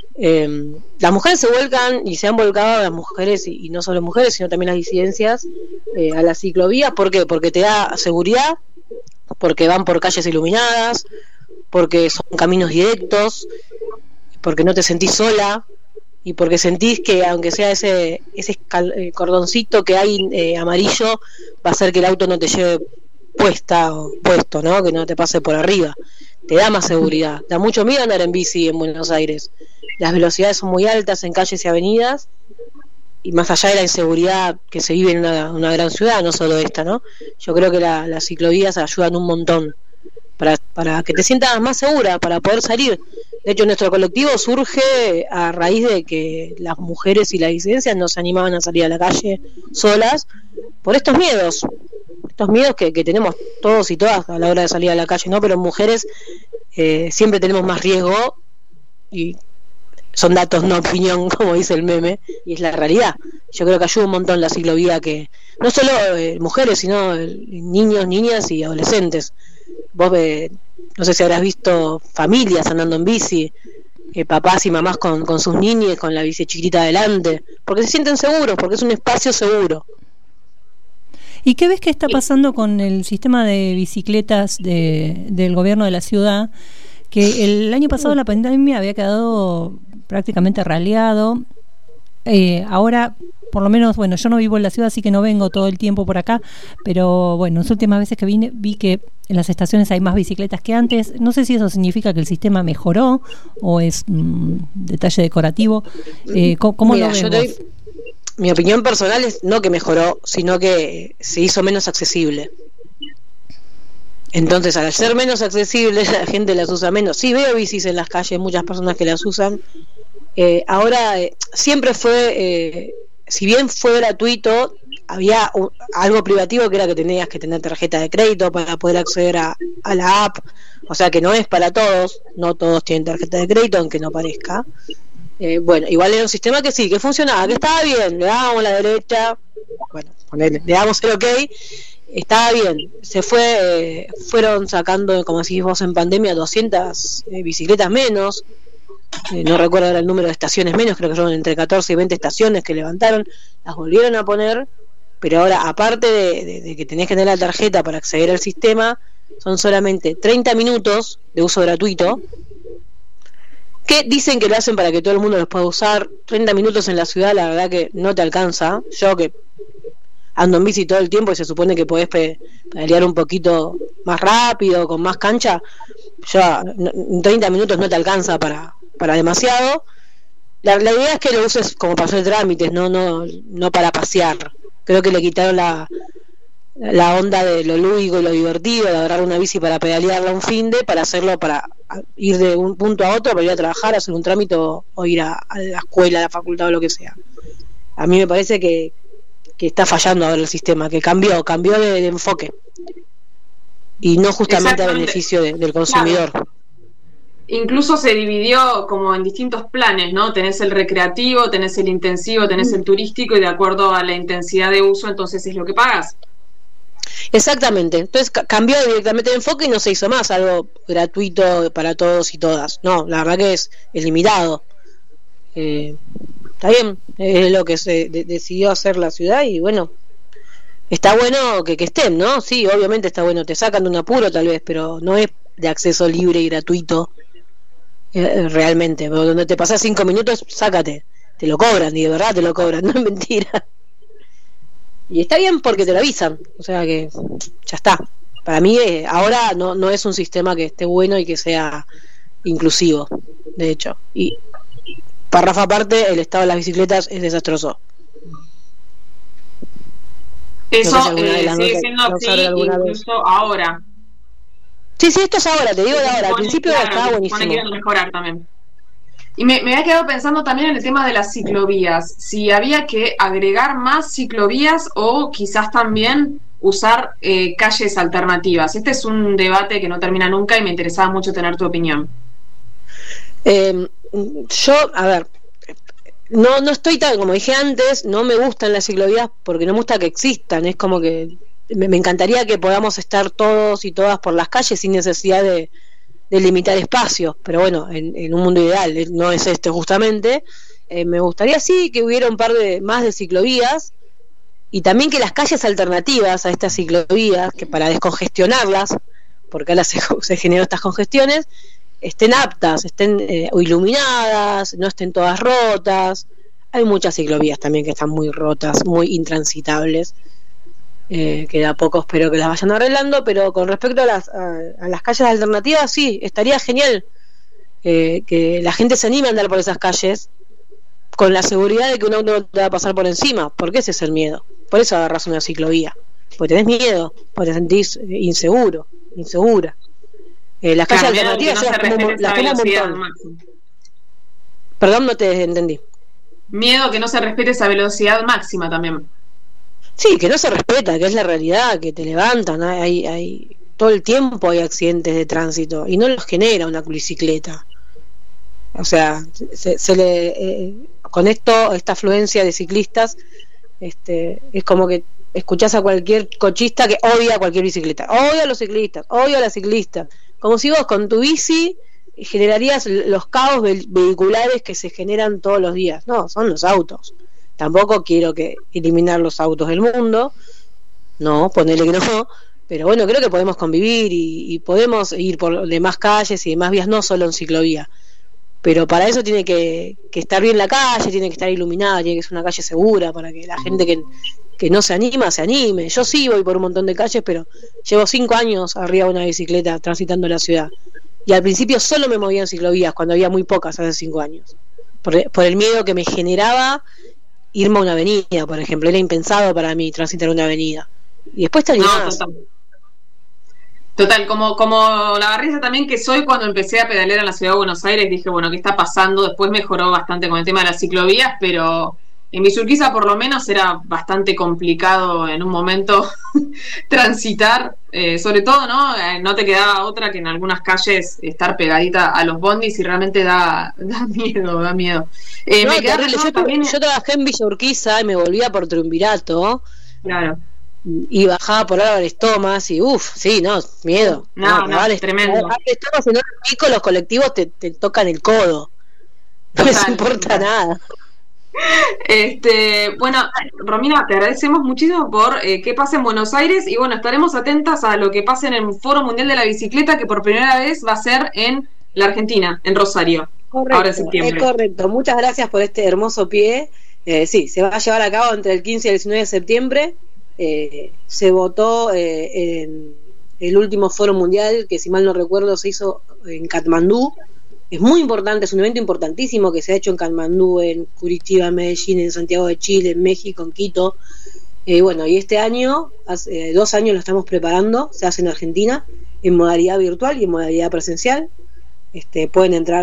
Las mujeres se vuelcan y se han volcado, las mujeres, y no solo mujeres, sino también las disidencias, a la ciclovía. ¿Por qué? Porque te da seguridad, porque van por calles iluminadas, porque son caminos directos, porque no te sentís sola y porque sentís que aunque sea ese cordoncito que hay amarillo, va a hacer que el auto no te lleve puesto, ¿no? Que no te pase por arriba. Te da más seguridad. Da mucho miedo andar en bici en Buenos Aires. Las velocidades son muy altas en calles y avenidas, y más allá de la inseguridad que se vive en una gran ciudad, no solo esta, ¿no? Yo creo que las ciclovías ayudan un montón para que te sientas más segura, para poder salir. De hecho, nuestro colectivo surge a raíz de que las mujeres y las disidencias no se animaban a salir a la calle solas por estos miedos que tenemos todos y todas a la hora de salir a la calle, ¿no? Pero mujeres siempre tenemos más riesgo, y son datos, no opinión, como dice el meme, y es la realidad. Yo creo que ayuda un montón la ciclovía, que no solo mujeres, sino niños, niñas y adolescentes. Vos no sé si habrás visto familias andando en bici, papás y mamás con sus niños, con la bici chiquitita adelante, porque se sienten seguros, porque es un espacio seguro. ¿Y qué ves que está pasando con el sistema de bicicletas del gobierno de la ciudad? Que el año pasado la pandemia había quedado prácticamente raleado. Ahora, por lo menos, bueno, yo no vivo en la ciudad, así que no vengo todo el tiempo por acá, pero bueno, las últimas veces que vine vi que en las estaciones hay más bicicletas que antes. No sé si eso significa que el sistema mejoró o es detalle decorativo. ¿Cómo Mira, lo ves vos? Mi opinión personal es no que mejoró, sino que se hizo menos accesible. Entonces, al ser menos accesible, la gente las usa menos. Sí, veo bicis en las calles, muchas personas que las usan. Ahora, siempre fue, si bien fue gratuito, había algo privativo, que era que tenías que tener tarjeta de crédito para poder acceder a la app. O sea que no es para todos, no todos tienen tarjeta de crédito, aunque no parezca. Bueno, igual era un sistema que sí, que funcionaba, que estaba bien, le dábamos la derecha, bueno, le damos el ok, estaba bien. Fueron sacando, como decís vos, en pandemia 200 bicicletas menos, no recuerdo ahora el número de estaciones menos, creo que son entre 14 y 20 estaciones que levantaron, las volvieron a poner, pero ahora, aparte de que tenés que tener la tarjeta para acceder al sistema, son solamente 30 minutos de uso gratuito, que dicen que lo hacen para que todo el mundo los pueda usar. 30 minutos en la ciudad, la verdad que no te alcanza. Yo que ando en bici todo el tiempo y se supone que podés pedalear un poquito más rápido, con más cancha, en 30 minutos no te alcanza para demasiado. La idea es que lo uses como para hacer trámites, no para pasear. Creo que le quitaron la onda de lo lúdico y lo divertido, de agarrar una bici para pedalearla un finde, para hacerlo para ir de un punto a otro, para ir a trabajar, hacer un trámite o ir a la escuela, a la facultad o lo que sea. A mí me parece que está fallando ahora el sistema, que cambió de enfoque y no justamente a beneficio del consumidor. Claro. Incluso se dividió como en distintos planes, ¿no? Tenés el recreativo, tenés el intensivo, tenés el turístico, y de acuerdo a la intensidad de uso, entonces es lo que pagas. Exactamente, entonces cambió directamente de enfoque y no se hizo más algo gratuito para todos y todas. No, la verdad que es limitado. Está bien, es lo que se decidió hacer la ciudad, y bueno, está bueno que estén, ¿no? Sí, obviamente está bueno, te sacan de un apuro tal vez, pero no es de acceso libre y gratuito realmente. Pero donde te pasás 5 minutos, sácate, te lo cobran, y de verdad te lo cobran, no es mentira. Y está bien porque te lo avisan, o sea que ya está. Para mí ahora no es un sistema que esté bueno y que sea inclusivo, de hecho. Y párrafo aparte, el estado de las bicicletas es desastroso. Eso sigue siendo así incluso ahora. Sí, esto es ahora, te digo de ahora. Al principio estaba buenísimo. Supone que iban a mejorar también. Y me había quedado pensando también en el tema de las ciclovías, si había que agregar más ciclovías o quizás también usar calles alternativas? Este es un debate que no termina nunca y me interesaba mucho tener tu opinión. Yo, a ver, no estoy tan, como dije antes, no me gustan las ciclovías porque no me gusta que existan. Es como que me encantaría que podamos estar todos y todas por las calles sin necesidad de limitar espacios, pero bueno, en un mundo ideal, no es este justamente. Me gustaría sí que hubiera un par más de ciclovías, y también que las calles alternativas a estas ciclovías, que para descongestionarlas, porque ahora se generan estas congestiones, estén aptas, estén iluminadas, no estén todas rotas. Hay muchas ciclovías también que están muy rotas, muy intransitables, que de a poco espero que las vayan arreglando. Pero con respecto a las calles alternativas, sí, estaría genial que la gente se anime a andar por esas calles con la seguridad de que un auto no te va a pasar por encima, porque ese es el miedo. Por eso agarras una ciclovía, porque tenés miedo, porque te sentís insegura. Las calles alternativas las tomo un montón. Perdón, no te entendí. Miedo que no se respete esa velocidad máxima también. Sí, que no se respeta, que es la realidad, que te levantan, hay todo el tiempo hay accidentes de tránsito y no los genera una bicicleta. O sea, con esta afluencia de ciclistas, es como que escuchás a cualquier cochista que odia a cualquier bicicleta, odia a los ciclistas, odia a las ciclistas, como si vos con tu bici generarías los caos vehiculares que se generan todos los días. No, son los autos. Tampoco quiero eliminar los autos del mundo, no, ponerle que no, pero bueno, creo que podemos convivir y podemos ir por demás calles y demás vías, no solo en ciclovía. Pero para eso tiene que estar bien la calle, tiene que estar iluminada, tiene que ser una calle segura para que la gente que no se anima, se anime. Yo sí voy por un montón de calles, pero llevo 5 años arriba de una bicicleta transitando la ciudad. Y al principio solo me movía en ciclovías, cuando había muy pocas hace 5 años. Por el miedo que me generaba irme a una avenida, por ejemplo. Era impensado para mí transitar una avenida. Y después te animás. Total, como la barriza también que soy, cuando empecé a pedalear en la ciudad de Buenos Aires, dije, bueno, ¿qué está pasando? Después mejoró bastante con el tema de las ciclovías, pero en Villurquiza por lo menos era bastante complicado en un momento transitar, sobre todo, ¿no? No te quedaba otra que en algunas calles estar pegadita a los bondis y realmente da miedo. Yo trabajé en Villurquiza y me volvía por Triunvirato. Claro. Y bajaba por Álvarez Thomas y miedo. No, es tremendo. Álvarez Thomas, en un pico los colectivos te tocan el codo. No les importa nada. Bueno, Romina, te agradecemos muchísimo por qué pasa en Buenos Aires y bueno, estaremos atentas a lo que pase en el Foro Mundial de la Bicicleta, que por primera vez va a ser en la Argentina, en Rosario. Correcto, ahora en septiembre. Correcto, muchas gracias por este hermoso pie. Sí, se va a llevar a cabo entre el 15 y el 19 de septiembre. Se votó en el último Foro Mundial, que si mal no recuerdo se hizo en Katmandú. Es muy importante, es un evento importantísimo que se ha hecho en Katmandú, en Curitiba, en Medellín, en Santiago de Chile, en México, en Quito. Bueno, y este año, hace 2 años lo estamos preparando, se hace en Argentina, en modalidad virtual y en modalidad presencial. Pueden entrar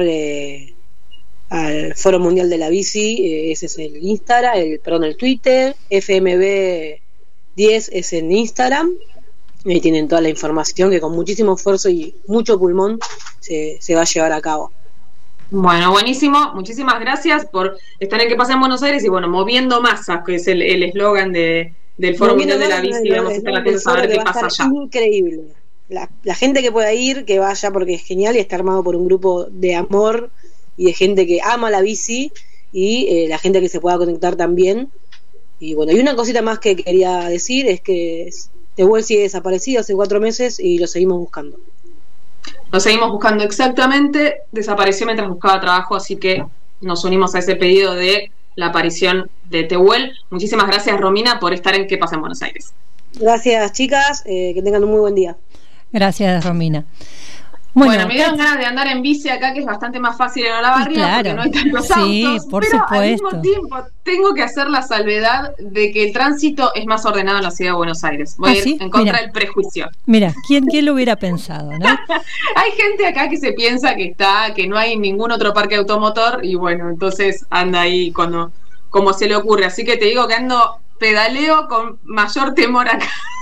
al Foro Mundial de la Bici, ese es el Instagram, el Twitter, FMB10 es en Instagram. Ahí tienen toda la información que con muchísimo esfuerzo y mucho pulmón se va a llevar a cabo. Bueno, buenísimo. Muchísimas gracias por estar en ¿Qué pasa en Buenos Aires? Y bueno, moviendo masas, que es el eslogan del Foro Mundial de la Bici. Vamos a estar atentos a ver qué pasa allá. Increíble. La gente que pueda ir, que vaya, porque es genial y está armado por un grupo de amor y de gente que ama la bici y la gente que se pueda conectar también. Y bueno, y una cosita más que quería decir es que Tehuel sigue desaparecido hace 4 meses y lo seguimos buscando. Lo seguimos buscando, exactamente. Desapareció mientras buscaba trabajo, así que nos unimos a ese pedido de la aparición de Tehuel. Muchísimas gracias, Romina, por estar en ¿Qué pasa en Buenos Aires? Gracias, chicas, que tengan un muy buen día. Gracias, Romina. Bueno, me dieron ganas de andar en bici acá, que es bastante más fácil en Olavarría, claro, porque no hay tantos autos, por pero supuesto. Al mismo tiempo tengo que hacer la salvedad de que el tránsito es más ordenado en la ciudad de Buenos Aires. Voy a ir en contra del prejuicio. Mira, ¿quién lo hubiera pensado, no? Hay gente acá que se piensa que no hay ningún otro parque automotor y bueno, entonces anda ahí como se le ocurre. Así que te digo que pedaleo con mayor temor acá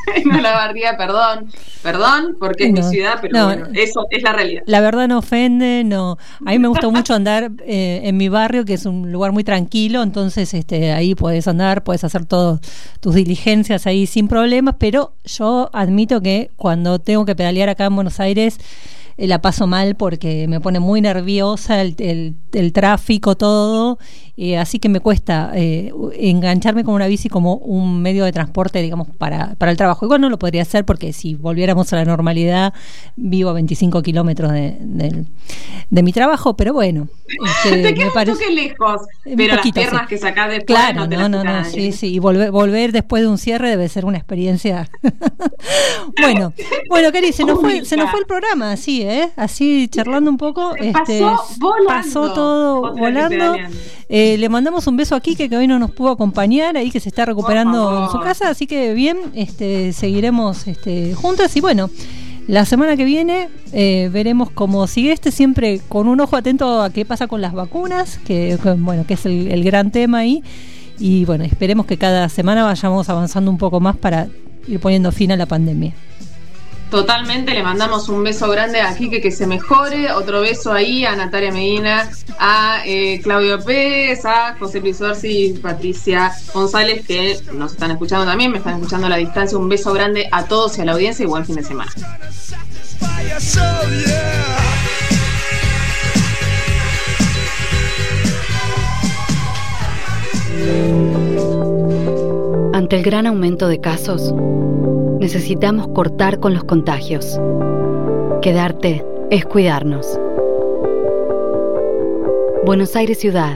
en Olavarría, perdón, porque es mi ciudad, pero bueno, eso es la realidad. La verdad no ofende, no. A mí me gusta mucho andar en mi barrio, que es un lugar muy tranquilo, entonces ahí podés andar, podés hacer todas tus diligencias ahí sin problemas, pero yo admito que cuando tengo que pedalear acá en Buenos Aires, la paso mal porque me pone muy nerviosa el tráfico, todo, así que me cuesta engancharme con una bici como un medio de transporte, digamos, para el trabajo. Igual no lo podría hacer porque si volviéramos a la normalidad, vivo a 25 kilómetros de mi trabajo, pero bueno. Te queda un toque lejos, pero poquito, las piernas que sacás después no te las sí, y volver después de un cierre debe ser una experiencia. bueno, Cari, se nos fue el programa, así, así charlando un poco, pasó todo volando. Le mandamos un beso a Quique, que hoy no nos pudo acompañar, ahí que se está recuperando en su casa, así que bien, seguiremos juntas y bueno, la semana que viene veremos cómo sigue siempre con un ojo atento a qué pasa con las vacunas, que es el gran tema ahí, y bueno, esperemos que cada semana vayamos avanzando un poco más para ir poniendo fin a la pandemia. Totalmente, le mandamos un beso grande a Quique, que se mejore, otro beso ahí a Natalia Medina, a Claudio Pérez, a José Luis Orsi y Patricia González, que nos están escuchando también, me están escuchando a la distancia. Un beso grande a todos y a la audiencia y buen fin de semana. Ante el gran aumento de casos, necesitamos cortar con los contagios. Quedarte es cuidarnos. Buenos Aires Ciudad.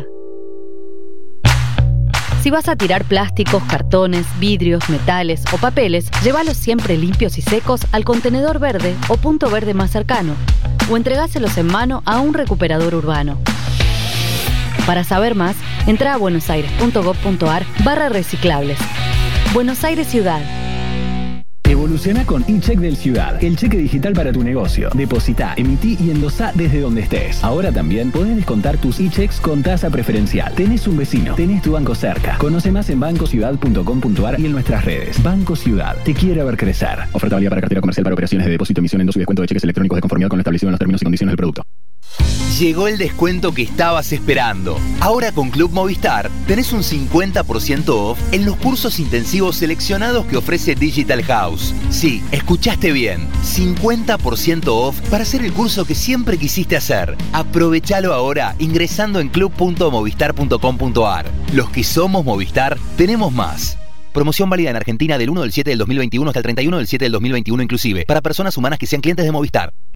Si vas a tirar plásticos, cartones, vidrios, metales o papeles, llévalos siempre limpios y secos al contenedor verde o punto verde más cercano, o entregáselos en mano a un recuperador urbano. Para saber más, entra a buenosaires.gov.ar/reciclables. Buenos Aires Ciudad. Evoluciona con eCheck del Ciudad, el cheque digital para tu negocio. Depositá, emití y endosá desde donde estés. Ahora también podés descontar tus eChecks con tasa preferencial. Tenés un vecino, tenés tu banco cerca. Conoce más en bancociudad.com.ar y en nuestras redes. Banco Ciudad, te quiere ver crecer. Oferta válida para cartera comercial para operaciones de depósito, emisión, endoso y descuento de cheques electrónicos de conformidad con lo establecido en los términos y condiciones del producto. Llegó el descuento que estabas esperando. Ahora con Club Movistar tenés un 50% off en los cursos intensivos seleccionados que ofrece Digital House. Sí, escuchaste bien. 50% off para hacer el curso que siempre quisiste hacer. Aprovechalo ahora ingresando en club.movistar.com.ar. Los que somos Movistar, tenemos más. Promoción válida en Argentina del 1 del 7 del 2021 hasta el 31 del 7 del 2021 inclusive, para personas humanas que sean clientes de Movistar.